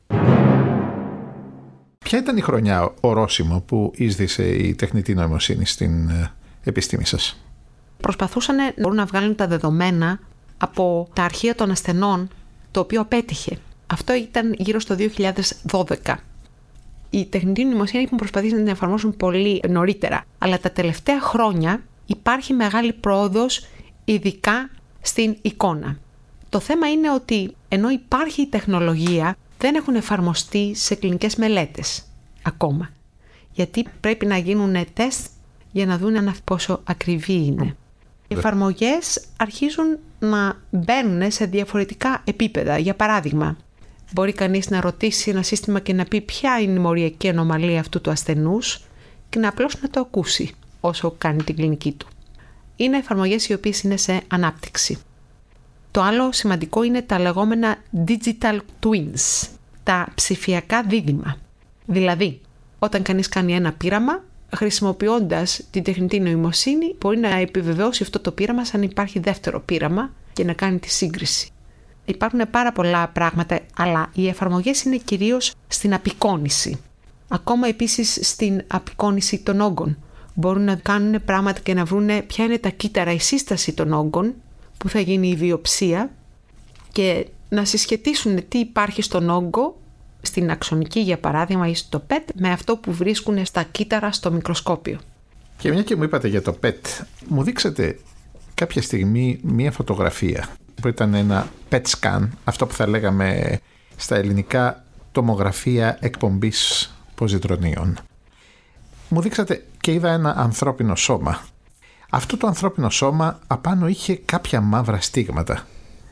Ποια ήταν η χρονιά ορόσημο που είσδησε η τεχνητή νοημοσύνη στην επιστήμη σας? Προσπαθούσαν να μπορούν να βγάλουν τα δεδομένα από τα αρχεία των ασθενών, το οποίο απέτυχε. Αυτό ήταν γύρω στο δύο χιλιάδες δώδεκα. Η τεχνητή νοημοσύνη έχουν προσπαθήσει να την εφαρμόσουν πολύ νωρίτερα, αλλά τα τελευταία χρόνια υπάρχει μεγάλη πρόοδος, ειδικά στην εικόνα. Το θέμα είναι ότι ενώ υπάρχει η τεχνολογία, δεν έχουν εφαρμοστεί σε κλινικές μελέτες ακόμα. Γιατί πρέπει να γίνουν τεστ για να δουν πόσο ακριβή είναι. Οι εφαρμογές αρχίζουν να μπαίνουν σε διαφορετικά επίπεδα. Για παράδειγμα, μπορεί κανείς να ρωτήσει ένα σύστημα και να πει ποια είναι η μοριακή ανομαλία αυτού του ασθενούς και να απλώς να το ακούσει όσο κάνει την κλινική του. Είναι εφαρμογές οι οποίες είναι σε ανάπτυξη. Το άλλο σημαντικό είναι τα λεγόμενα digital twins, τα ψηφιακά δίδυμα. Δηλαδή, όταν κανείς κάνει ένα πείραμα, χρησιμοποιώντας την τεχνητή νοημοσύνη, μπορεί να επιβεβαιώσει αυτό το πείραμα σαν υπάρχει δεύτερο πείραμα και να κάνει τη σύγκριση. Υπάρχουν πάρα πολλά πράγματα, αλλά οι εφαρμογές είναι κυρίως στην απεικόνηση. Ακόμα επίσης στην απεικόνηση των όγκων. Μπορούν να κάνουν πράγματα και να βρουν ποια είναι τα κύτταρα, η σύσταση των όγκων, που θα γίνει η βιοψία και να συσχετίσουν τι υπάρχει στον όγκο, στην αξονική για παράδειγμα ή στο πετ, με αυτό που βρίσκουν στα κύτταρα στο μικροσκόπιο. Και μια και μου είπατε για το πετ, μου δείξατε κάποια στιγμή μια φωτογραφία που ήταν ένα πετ scan, αυτό που θα λέγαμε στα ελληνικά τομογραφία εκπομπής ποζιτρονίων. μου δείξατε και είδα ένα ανθρώπινο σώμα. Αυτό το ανθρώπινο σώμα απάνω είχε κάποια μαύρα στίγματα.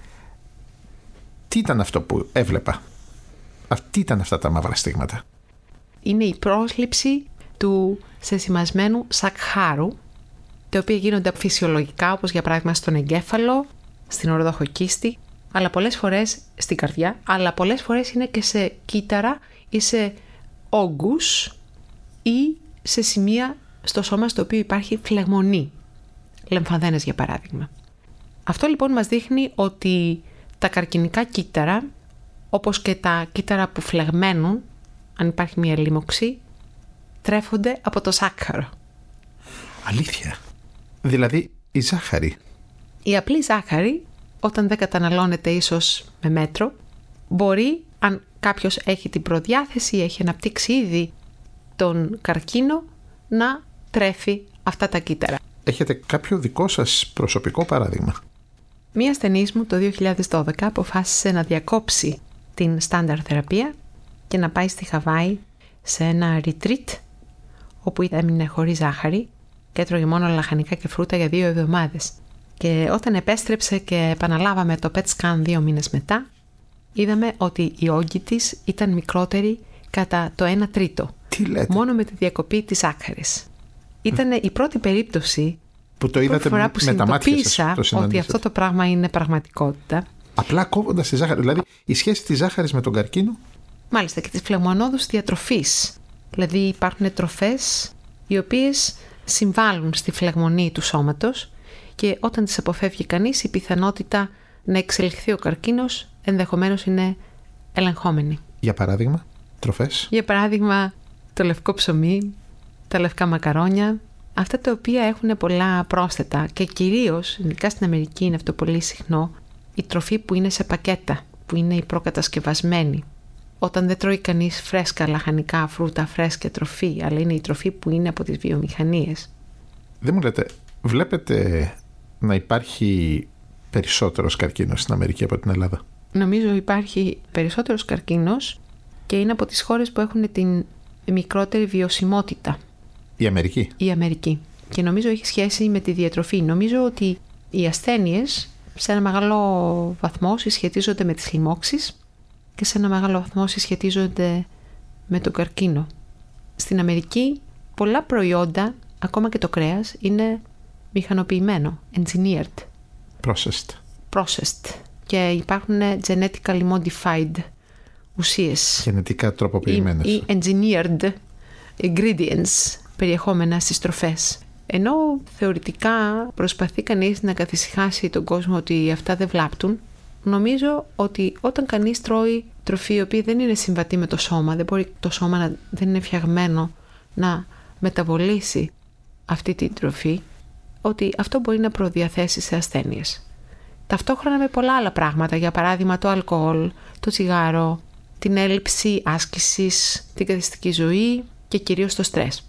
Τι ήταν αυτό που έβλεπα? Τι ήταν αυτά τα μαύρα στίγματα? Είναι η πρόσληψη του σεσημασμένου σακχάρου, τα οποία γίνονται φυσιολογικά, όπως για παράδειγμα στον εγκέφαλο, στην ορδοχοκίστη, αλλά πολλές φορές στην καρδιά, αλλά πολλές φορές είναι και σε κύτταρα ή σε όγκους ή σε σημεία στο σώμα στο οποίο υπάρχει φλεγμονή, λεμφαδένες για παράδειγμα. Αυτό λοιπόν μας δείχνει ότι τα καρκινικά κύτταρα, όπως και τα κύτταρα που φλεγμένουν, αν υπάρχει μια λίμωξη, τρέφονται από το σάκχαρο. Αλήθεια? Δηλαδή η ζάχαρη. Η απλή ζάχαρη, όταν δεν καταναλώνεται ίσως με μέτρο, μπορεί, αν κάποιος έχει την προδιάθεση ή έχει αναπτύξει ήδη τον καρκίνο, να τρέφει αυτά τα κύτταρα. Έχετε κάποιο δικό σας προσωπικό παράδειγμα? Μία ασθενής μου το δύο χιλιάδες δώδεκα αποφάσισε να διακόψει την στάνταρ θεραπεία και να πάει στη Χαβάη σε ένα retreat, όπου έμεινε χωρίς ζάχαρη και έτρωγε μόνο λαχανικά και φρούτα για δύο εβδομάδες. Και όταν επέστρεψε και επαναλάβαμε το πετ σκαν δύο μήνες μετά, είδαμε ότι η όγκη της ήταν μικρότερη κατά το ένα τρίτο. Τι λέτε? Μόνο με τη διακοπή της ζάχαρης. Ήταν η πρώτη περίπτωση που το είδατε φορά που με τα μάτια συνειδητοποίησα σας, το ότι αυτό το πράγμα είναι πραγματικότητα. Απλά κόβοντας τη ζάχαρη. Δηλαδή η σχέση της ζάχαρης με τον καρκίνο. Μάλιστα, και της φλεγμονώδους διατροφής. Δηλαδή υπάρχουν τροφές οι οποίες συμβάλλουν στη φλεγμονή του σώματος και όταν τις αποφεύγει κανείς, η πιθανότητα να εξελιχθεί ο καρκίνος ενδεχομένως είναι ελεγχόμενη. Για παράδειγμα, τροφές. Για παράδειγμα, το λευκό ψωμί, τα λευκά μακαρόνια, αυτά τα οποία έχουν πολλά πρόσθετα και κυρίως, ειδικά στην Αμερική είναι αυτό πολύ συχνό, η τροφή που είναι σε πακέτα, που είναι η προκατασκευασμένη. Όταν δεν τρώει κανείς φρέσκα λαχανικά, φρούτα, φρέσκια τροφή, αλλά είναι η τροφή που είναι από τις βιομηχανίες. Δεν μου λέτε, βλέπετε να υπάρχει περισσότερος καρκίνος στην Αμερική από την Ελλάδα? Νομίζω υπάρχει περισσότερος καρκίνος και είναι από τις χώρες που έχουν την μικρότερη βιωσιμότητα. Η Αμερική. Η Αμερική. Και νομίζω έχει σχέση με τη διατροφή. Νομίζω ότι οι ασθένειες σε ένα μεγάλο βαθμό συσχετίζονται με τις λοιμώξεις και σε ένα μεγάλο βαθμό συσχετίζονται με τον καρκίνο. Στην Αμερική πολλά προϊόντα, ακόμα και το κρέας, είναι μηχανοποιημένο, engineered. Processed. Processed. Και υπάρχουν genetically modified ουσίες. Γενετικά τροποποιημένες. Ή, ή engineered ingredients περιεχόμενα στις τροφές. Ενώ θεωρητικά προσπαθεί κανείς να καθησυχάσει τον κόσμο ότι αυτά δεν βλάπτουν, νομίζω ότι όταν κανείς τρώει τροφή η οποία δεν είναι συμβατή με το σώμα, δεν μπορεί το σώμα να, δεν είναι φτιαγμένο να μεταβολήσει αυτή την τροφή, ότι αυτό μπορεί να προδιαθέσει σε ασθένειες. Ταυτόχρονα με πολλά άλλα πράγματα, για παράδειγμα το αλκοόλ, το τσιγάρο, την έλλειψη άσκησης, την καθιστική ζωή και κυρίως το στρες.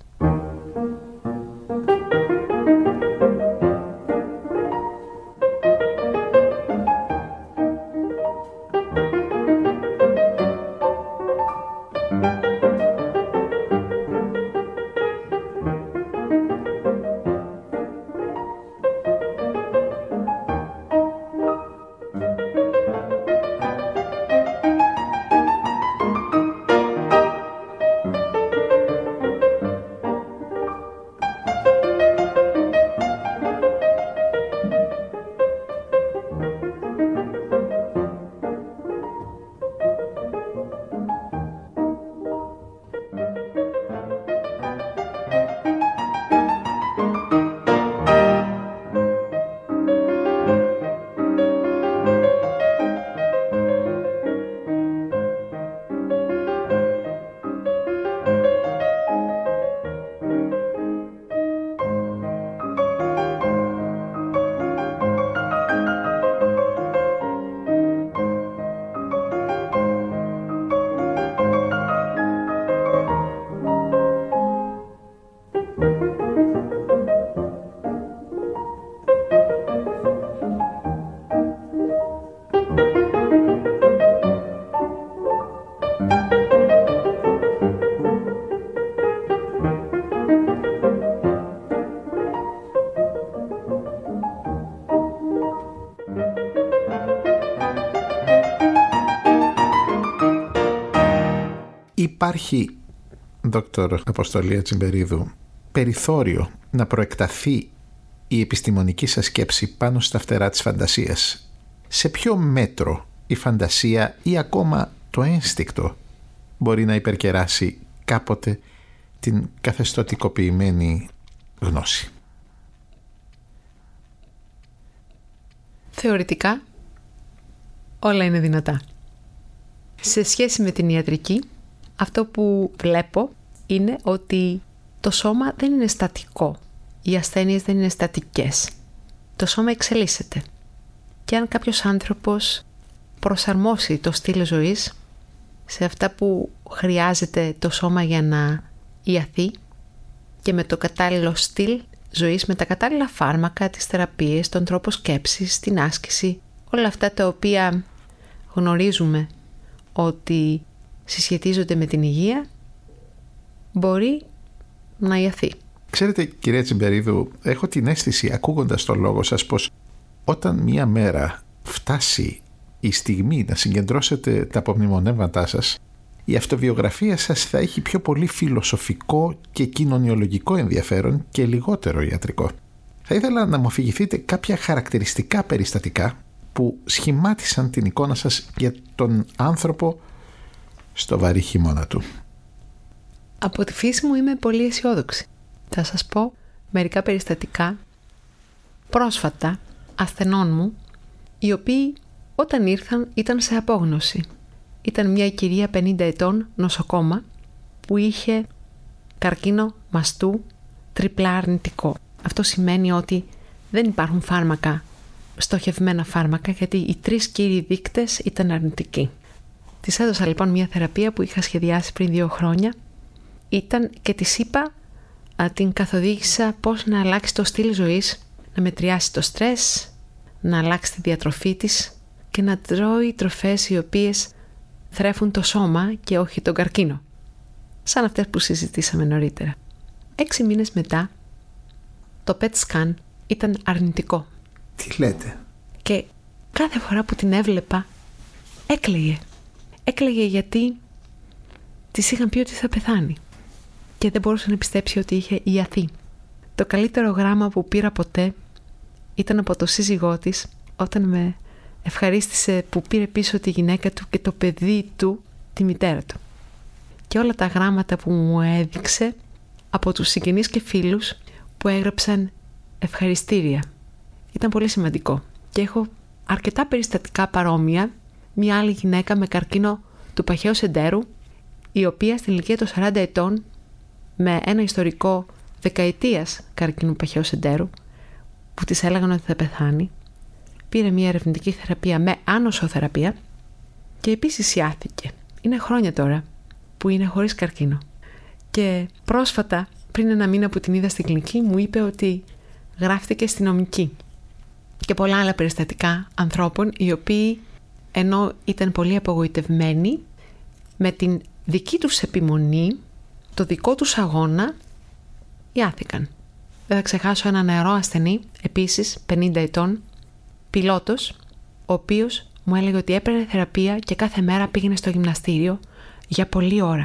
Υπάρχει, δόκτωρ Αποστολία Τσιμπερίδου, περιθώριο να προεκταθεί η επιστημονική σας σκέψη πάνω στα φτερά της φαντασίας? Σε ποιο μέτρο η φαντασία ή ακόμα το ένστικτο μπορεί να υπερκεράσει κάποτε την καθεστωτικοποιημένη γνώση? Θεωρητικά όλα είναι δυνατά. Σε σχέση με την ιατρική, αυτό που βλέπω είναι ότι το σώμα δεν είναι στατικό. Οι ασθένειες δεν είναι στατικές. Το σώμα εξελίσσεται. Και αν κάποιος άνθρωπος προσαρμόσει το στυλ ζωής σε αυτά που χρειάζεται το σώμα για να ιαθεί και με το κατάλληλο στυλ ζωής, με τα κατάλληλα φάρμακα, τις θεραπείες, τον τρόπο σκέψης, την άσκηση, όλα αυτά τα οποία γνωρίζουμε ότι συσχετίζονται με την υγεία, μπορεί να ιαθεί. Ξέρετε, κυρία Τσιμπερίδου, έχω την αίσθηση, ακούγοντας το λόγο σας, πως όταν μία μέρα φτάσει η στιγμή να συγκεντρώσετε τα απομνημονεύματά σας, η αυτοβιογραφία σας θα έχει πιο πολύ φιλοσοφικό και κοινωνιολογικό ενδιαφέρον και λιγότερο ιατρικό. Θα ήθελα να μου αφηγηθείτε κάποια χαρακτηριστικά περιστατικά που σχημάτισαν την εικόνα σας για τον άνθρωπο στο βαρύ χειμώνα του. Από τη φύση μου είμαι πολύ αισιόδοξη. Θα σας πω μερικά περιστατικά πρόσφατα ασθενών μου, οι οποίοι όταν ήρθαν ήταν σε απόγνωση. Ήταν μια κυρία πενήντα ετών νοσοκόμα που είχε καρκίνο μαστού τριπλά αρνητικό. Αυτό σημαίνει ότι δεν υπάρχουν φάρμακα, στοχευμένα φάρμακα, γιατί οι τρεις κύριοι δείκτες ήταν αρνητικοί. Της έδωσα λοιπόν μια θεραπεία που είχα σχεδιάσει πριν δύο χρόνια. Ήταν και της είπα, α, την καθοδήγησα πώς να αλλάξει το στυλ ζωής, να μετριάσει το στρες, να αλλάξει τη διατροφή της και να τρώει τροφές οι οποίες θρέφουν το σώμα και όχι τον καρκίνο. Σαν αυτές που συζητήσαμε νωρίτερα. Έξι μήνες μετά, το πι ι τι scan ήταν αρνητικό. Τι λέτε? Και κάθε φορά που την έβλεπα, έκλαιγε. Έκλαιγε γιατί της είχαν πει ότι θα πεθάνει. Και δεν μπορούσε να πιστέψει ότι είχε ιαθεί. Το καλύτερο γράμμα που πήρα ποτέ ήταν από το σύζυγό της, όταν με ευχαρίστησε που πήρε πίσω τη γυναίκα του και το παιδί του, τη μητέρα του. Και όλα τα γράμματα που μου έδειξε από τους συγγενείς και φίλους που έγραψαν ευχαριστήρια. Ήταν πολύ σημαντικό. Και έχω αρκετά περιστατικά παρόμοια. Μια άλλη γυναίκα με καρκίνο του παχαίου σεντέρου, η οποία στην ηλικία των σαράντα ετών, με ένα ιστορικό δεκαετίας καρκίνου παχαίου σεντέρου, που της έλεγαν ότι θα πεθάνει, πήρε μια ερευνητική θεραπεία με άνοσοθεραπεία και επίσης ιάθηκε. Είναι χρόνια τώρα που είναι χωρίς καρκίνο. Και πρόσφατα, πριν ένα μήνα που την είδα στην κλινική, μου είπε ότι γράφτηκε αστυνομική. Και πολλά άλλα περιστατικά ανθρώπων οι οποίοι, ενώ ήταν πολύ απογοητευμένοι, με την δική τους επιμονή, το δικό τους αγώνα, ιάθηκαν. Δεν θα ξεχάσω έναν νεαρό ασθενή, επίσης πενήντα ετών, πιλότος, ο οποίος μου έλεγε ότι έπαιρνε θεραπεία και κάθε μέρα πήγαινε στο γυμναστήριο για πολλή ώρα.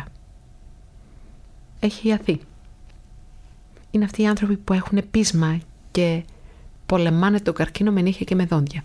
Έχει ιαθεί. Είναι αυτοί οι άνθρωποι που έχουν πείσμα και πολεμάνε τον καρκίνο με νύχια και με δόντια.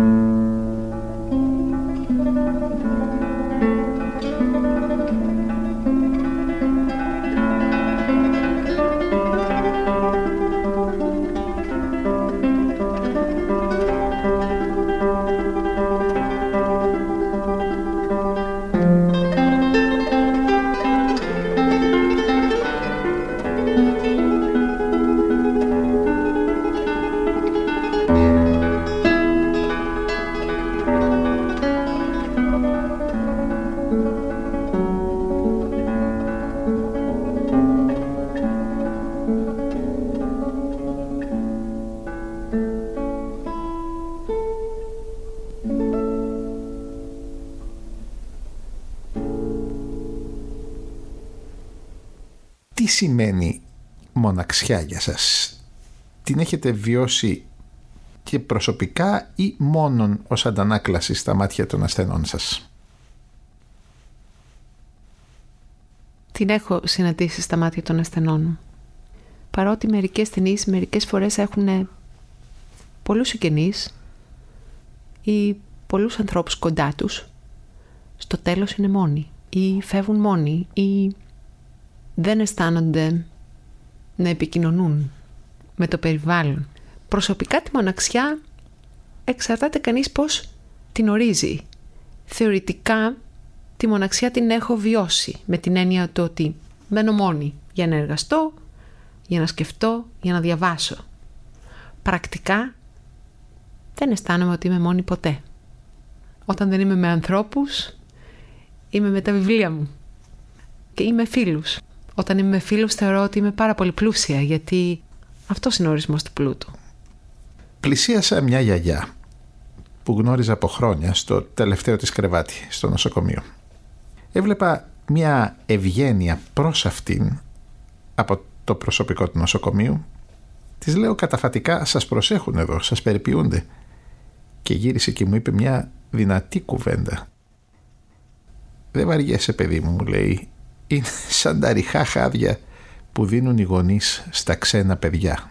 Τι σημαίνει μοναξιά για σας? Την έχετε βιώσει και προσωπικά ή μόνον ως αντανάκλαση στα μάτια των ασθενών σας? την έχω συναντήσει στα μάτια των ασθενών μου. Παρότι μερικές ασθενείς μερικές φορές έχουν πολλούς συγγενείς ή πολλούς ανθρώπους κοντά τους, στο τέλος είναι μόνοι ή φεύγουν μόνοι ή δεν αισθάνονται να επικοινωνούν με το περιβάλλον. Προσωπικά τη μοναξιά εξαρτάται κανείς πώς την ορίζει. Θεωρητικά τη μοναξιά την έχω βιώσει με την έννοια του ότι μένω μόνη για να εργαστώ, για να σκεφτώ, για να διαβάσω. Πρακτικά δεν αισθάνομαι ότι είμαι μόνη ποτέ. Όταν δεν είμαι με ανθρώπους, είμαι με τα βιβλία μου και είμαι φίλους. Όταν είμαι με φίλους θεωρώ ότι είμαι πάρα πολύ πλούσια, γιατί αυτός είναι ο ορισμός του πλούτου. Πλησίασα μια γιαγιά που γνώριζα από χρόνια στο τελευταίο της κρεβάτι στο νοσοκομείο. Έβλεπα μια ευγένεια προς αυτήν από το προσωπικό του νοσοκομείου. Της λέω καταφατικά, σας προσέχουν εδώ, σας περιποιούνται. Και γύρισε και μου είπε μια δυνατή κουβέντα. Δεν βαριέσαι παιδί μου, μου λέει, είναι σαν τα ριχά χάδια που δίνουν οι γονείς στα ξένα παιδιά.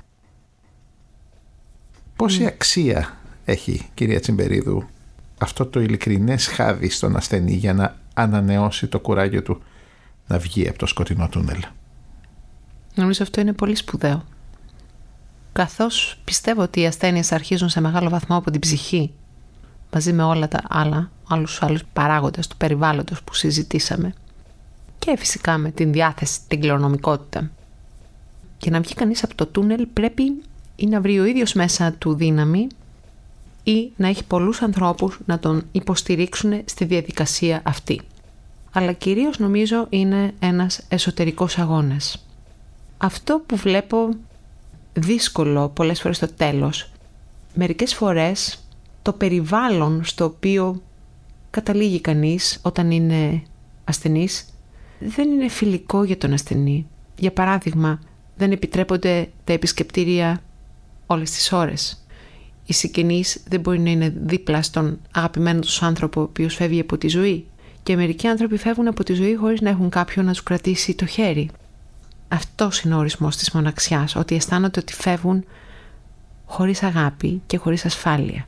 Πόση mm. αξία έχει, κυρία Τσιμπερίδου, αυτό το ειλικρινές χάδι στον ασθενή για να ανανεώσει το κουράγιο του να βγει από το σκοτεινό τούνελ? Νομίζω αυτό είναι πολύ σπουδαίο. Καθώς πιστεύω ότι οι ασθένειες αρχίζουν σε μεγάλο βαθμό από την ψυχή, μαζί με όλα τα άλλα, άλλους άλλους παράγοντες του περιβάλλοντος που συζητήσαμε, και φυσικά με την διάθεση, την κληρονομικότητα. Για να βγει κανείς από το τούνελ πρέπει ή να βρει ο ίδιος μέσα του δύναμη ή να έχει πολλούς ανθρώπους να τον υποστηρίξουν στη διαδικασία αυτή. Αλλά κυρίως νομίζω είναι ένας εσωτερικός αγώνας. Αυτό που βλέπω δύσκολο πολλές φορές στο τέλος, μερικές φορές το περιβάλλον στο οποίο καταλήγει κανείς όταν είναι ασθενής δεν είναι φιλικό για τον ασθενή. Για παράδειγμα, δεν επιτρέπονται τα επισκεπτήρια όλες τις ώρες. Οι συγγενείς δεν μπορεί να είναι δίπλα στον αγαπημένο τους άνθρωπο ο οποίος φεύγει από τη ζωή, και μερικοί άνθρωποι φεύγουν από τη ζωή χωρίς να έχουν κάποιον να τους κρατήσει το χέρι. Αυτός είναι ο ορισμός της μοναξιάς, ότι αισθάνονται ότι φεύγουν χωρίς αγάπη και χωρίς ασφάλεια.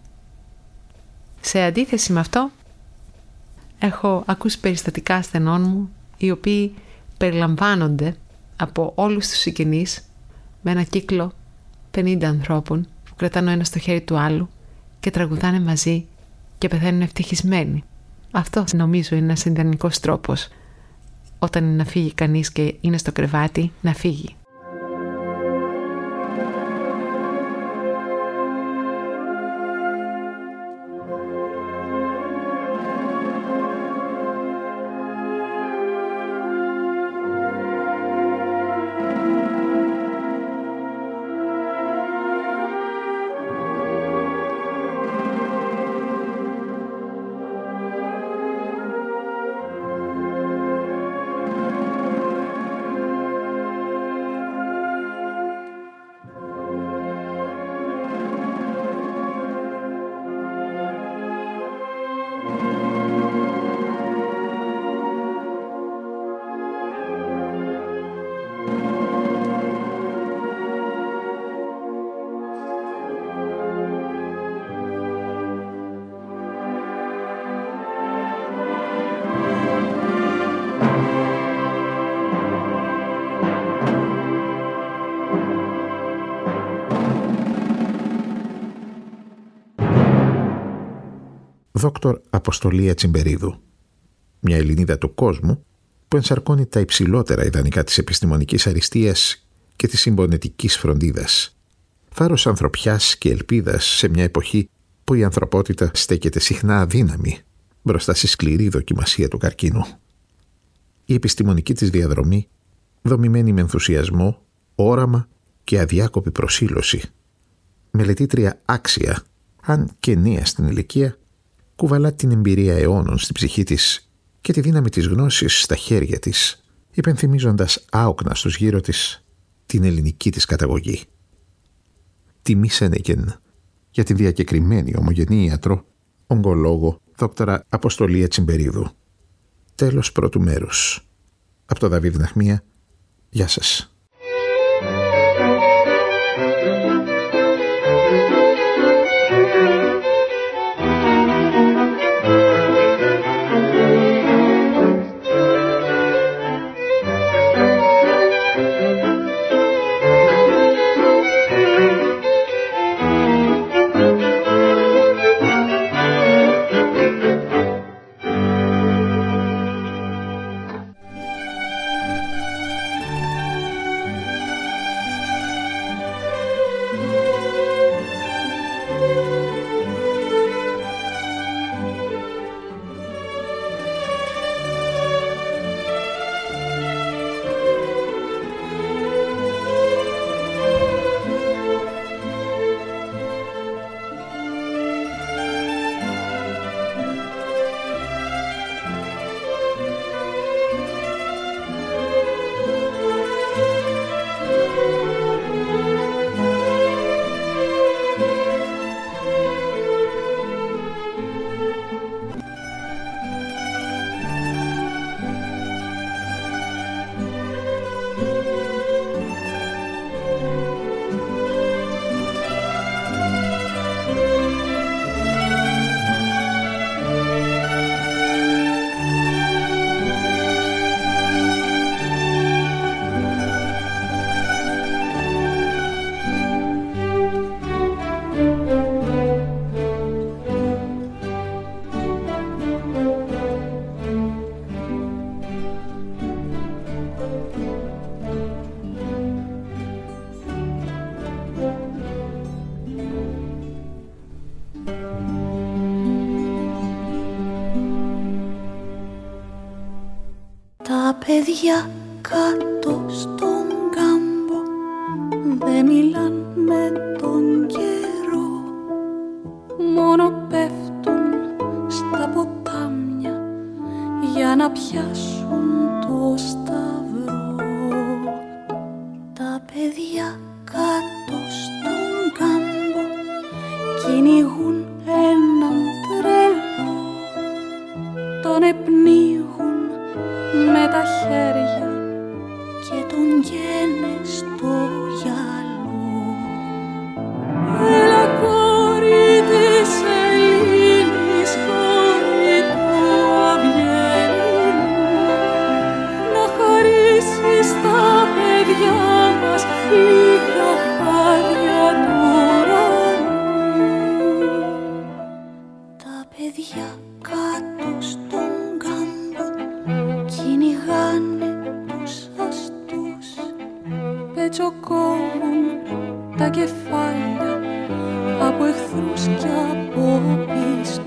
Σε αντίθεση με αυτό, έχω ακούσει περιστατικά ασθενών μου, οι οποίοι περιλαμβάνονται από όλους τους συγγενείς με ένα κύκλο πενήντα ανθρώπων που κρατάνε ο ένας το χέρι του άλλου και τραγουδάνε μαζί και πεθαίνουν ευτυχισμένοι. Αυτό νομίζω είναι ένας ιδανικός τρόπος όταν είναι να φύγει κανείς και είναι στο κρεβάτι, να φύγει. Δόκτωρ Αποστολία Τσιμπερίδου, μια Ελληνίδα του κόσμου που ενσαρκώνει τα υψηλότερα ιδανικά της επιστημονικής αριστείας και της συμπονετικής φροντίδας. Φάρος ανθρωπιάς και ελπίδας σε μια εποχή που η ανθρωπότητα στέκεται συχνά αδύναμη μπροστά στη σκληρή δοκιμασία του καρκίνου. Η επιστημονική της διαδρομή, δομημένη με ενθουσιασμό, όραμα και αδιάκοπη προσήλωση. Μελετήτρια άξια, αν και νέα στην ηλικία, κουβαλά την εμπειρία αιώνων στην ψυχή της και τη δύναμη της γνώσης στα χέρια της, υπενθυμίζοντας άοκνα στους γύρω της την ελληνική της καταγωγή. Τιμή Σένεκεν για την διακεκριμένη ομογενή ιατρό, ογκολόγο, δόκτωρα Αποστολία Τσιμπερίδου. Τέλος πρώτου μέρους. Από το Δαβίδ Ναχμία, γεια σας. Παιδιά κάτω στον κάμπο δεν μιλάν με τον καιρό, μόνο πέφτουν στα ποτάμια για να πιάσουν το σταυρό. Τα παιδιά κάτω στον κάμπο κυνηγούν έναν τρελό, τον επνίγουν με τα χέρια και τον γένε στο γυαλό. Έλα κόρη της Ελλήνης, κόρη του Αυγερινού, να χαρίσεις τα παιδιά μας λίγα χάδια του ουρανού. Τα παιδιά κάτω στον κάμπο κυνηγάνε τους αστούς, πετσοκόβουν τα κεφάλια από εχθρούς κι από πιστούς.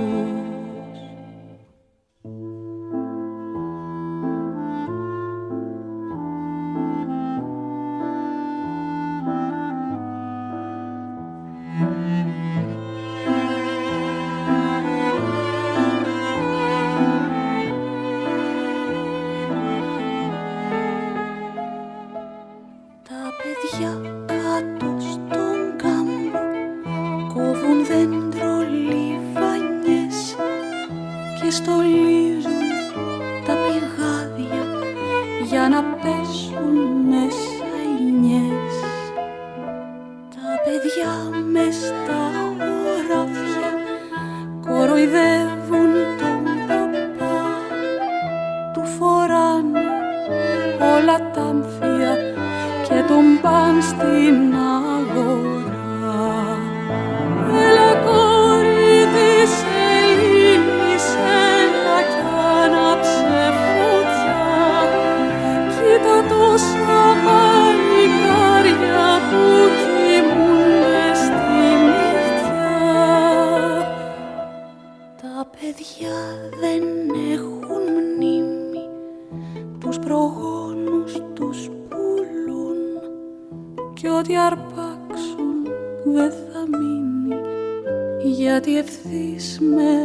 Γιατί ευθύς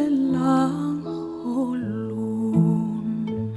μελαγχολούν.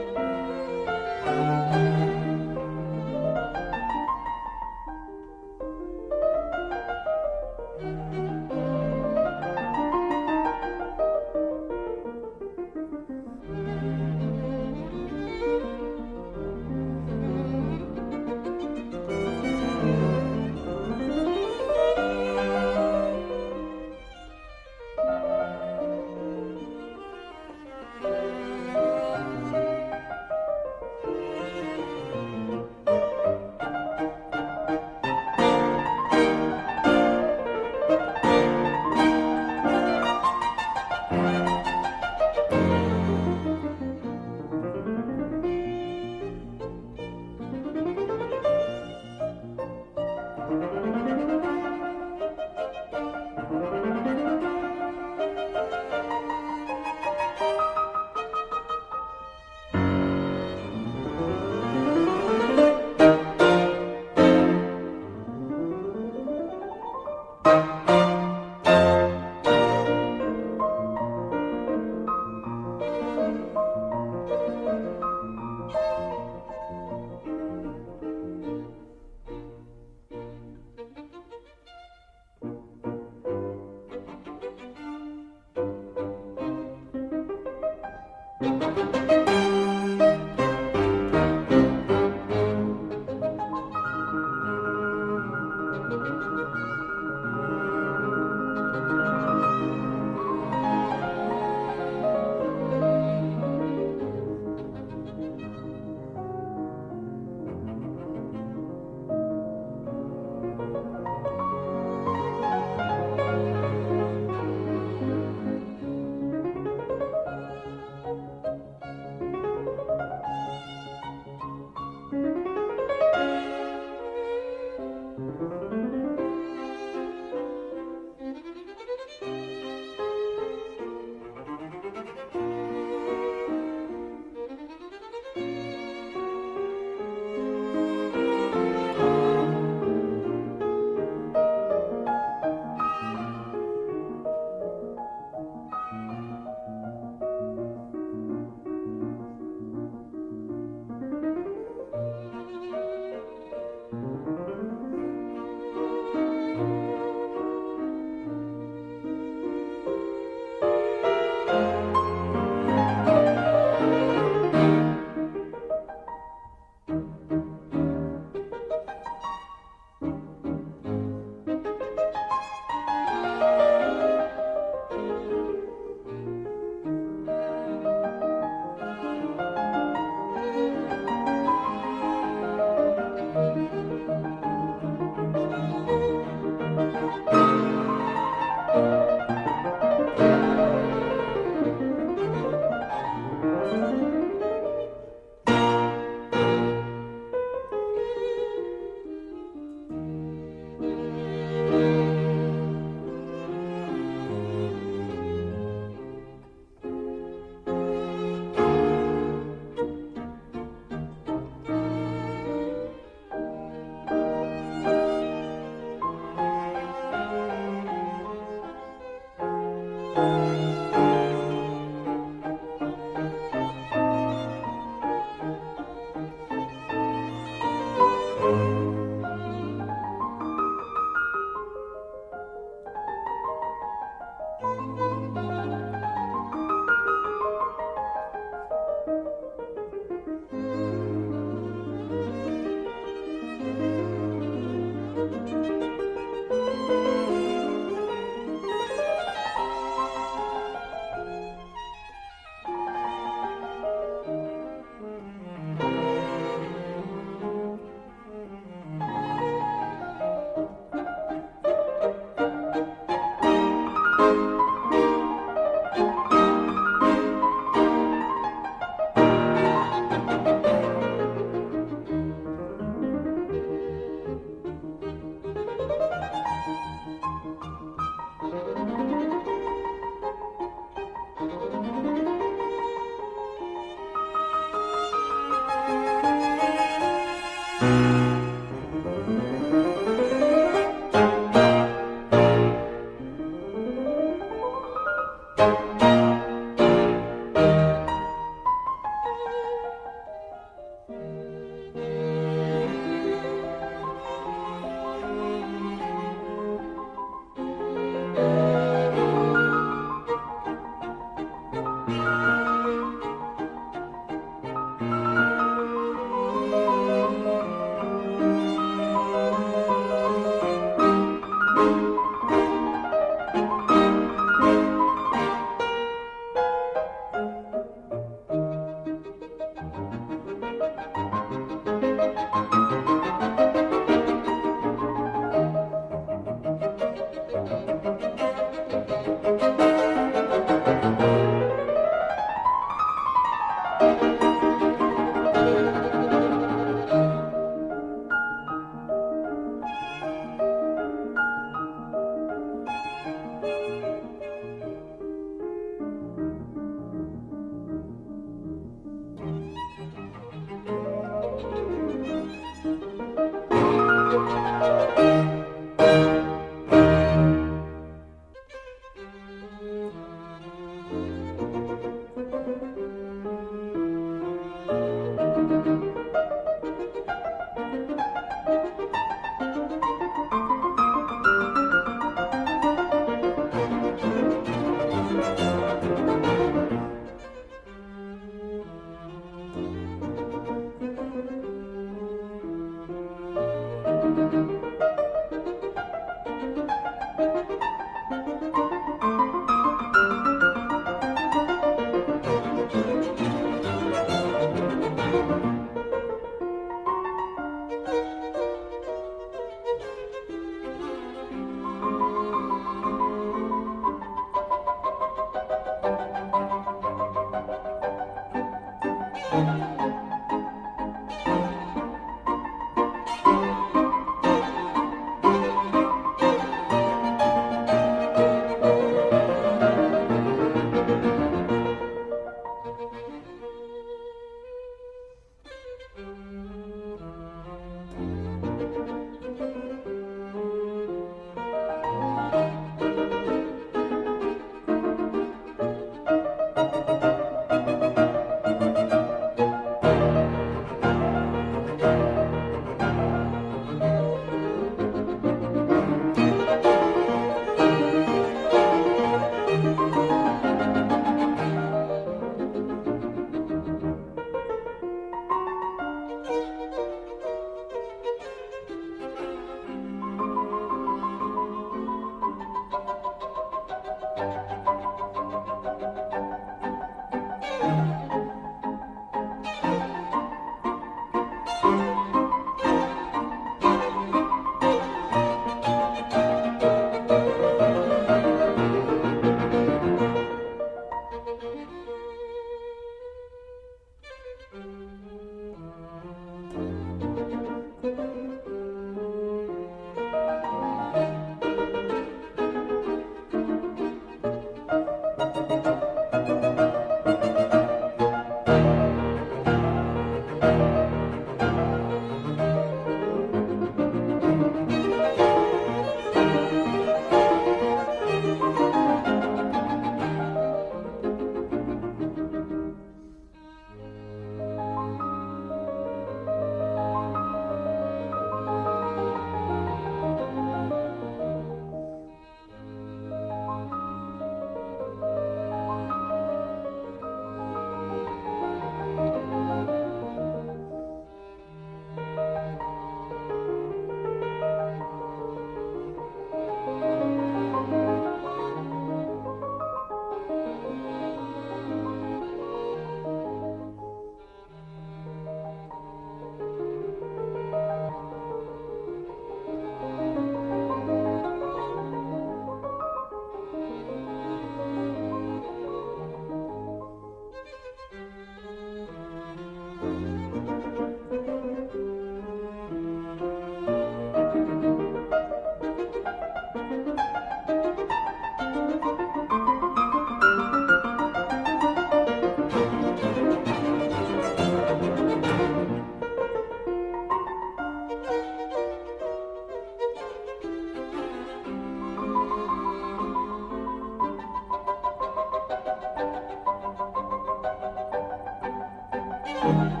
Thank you.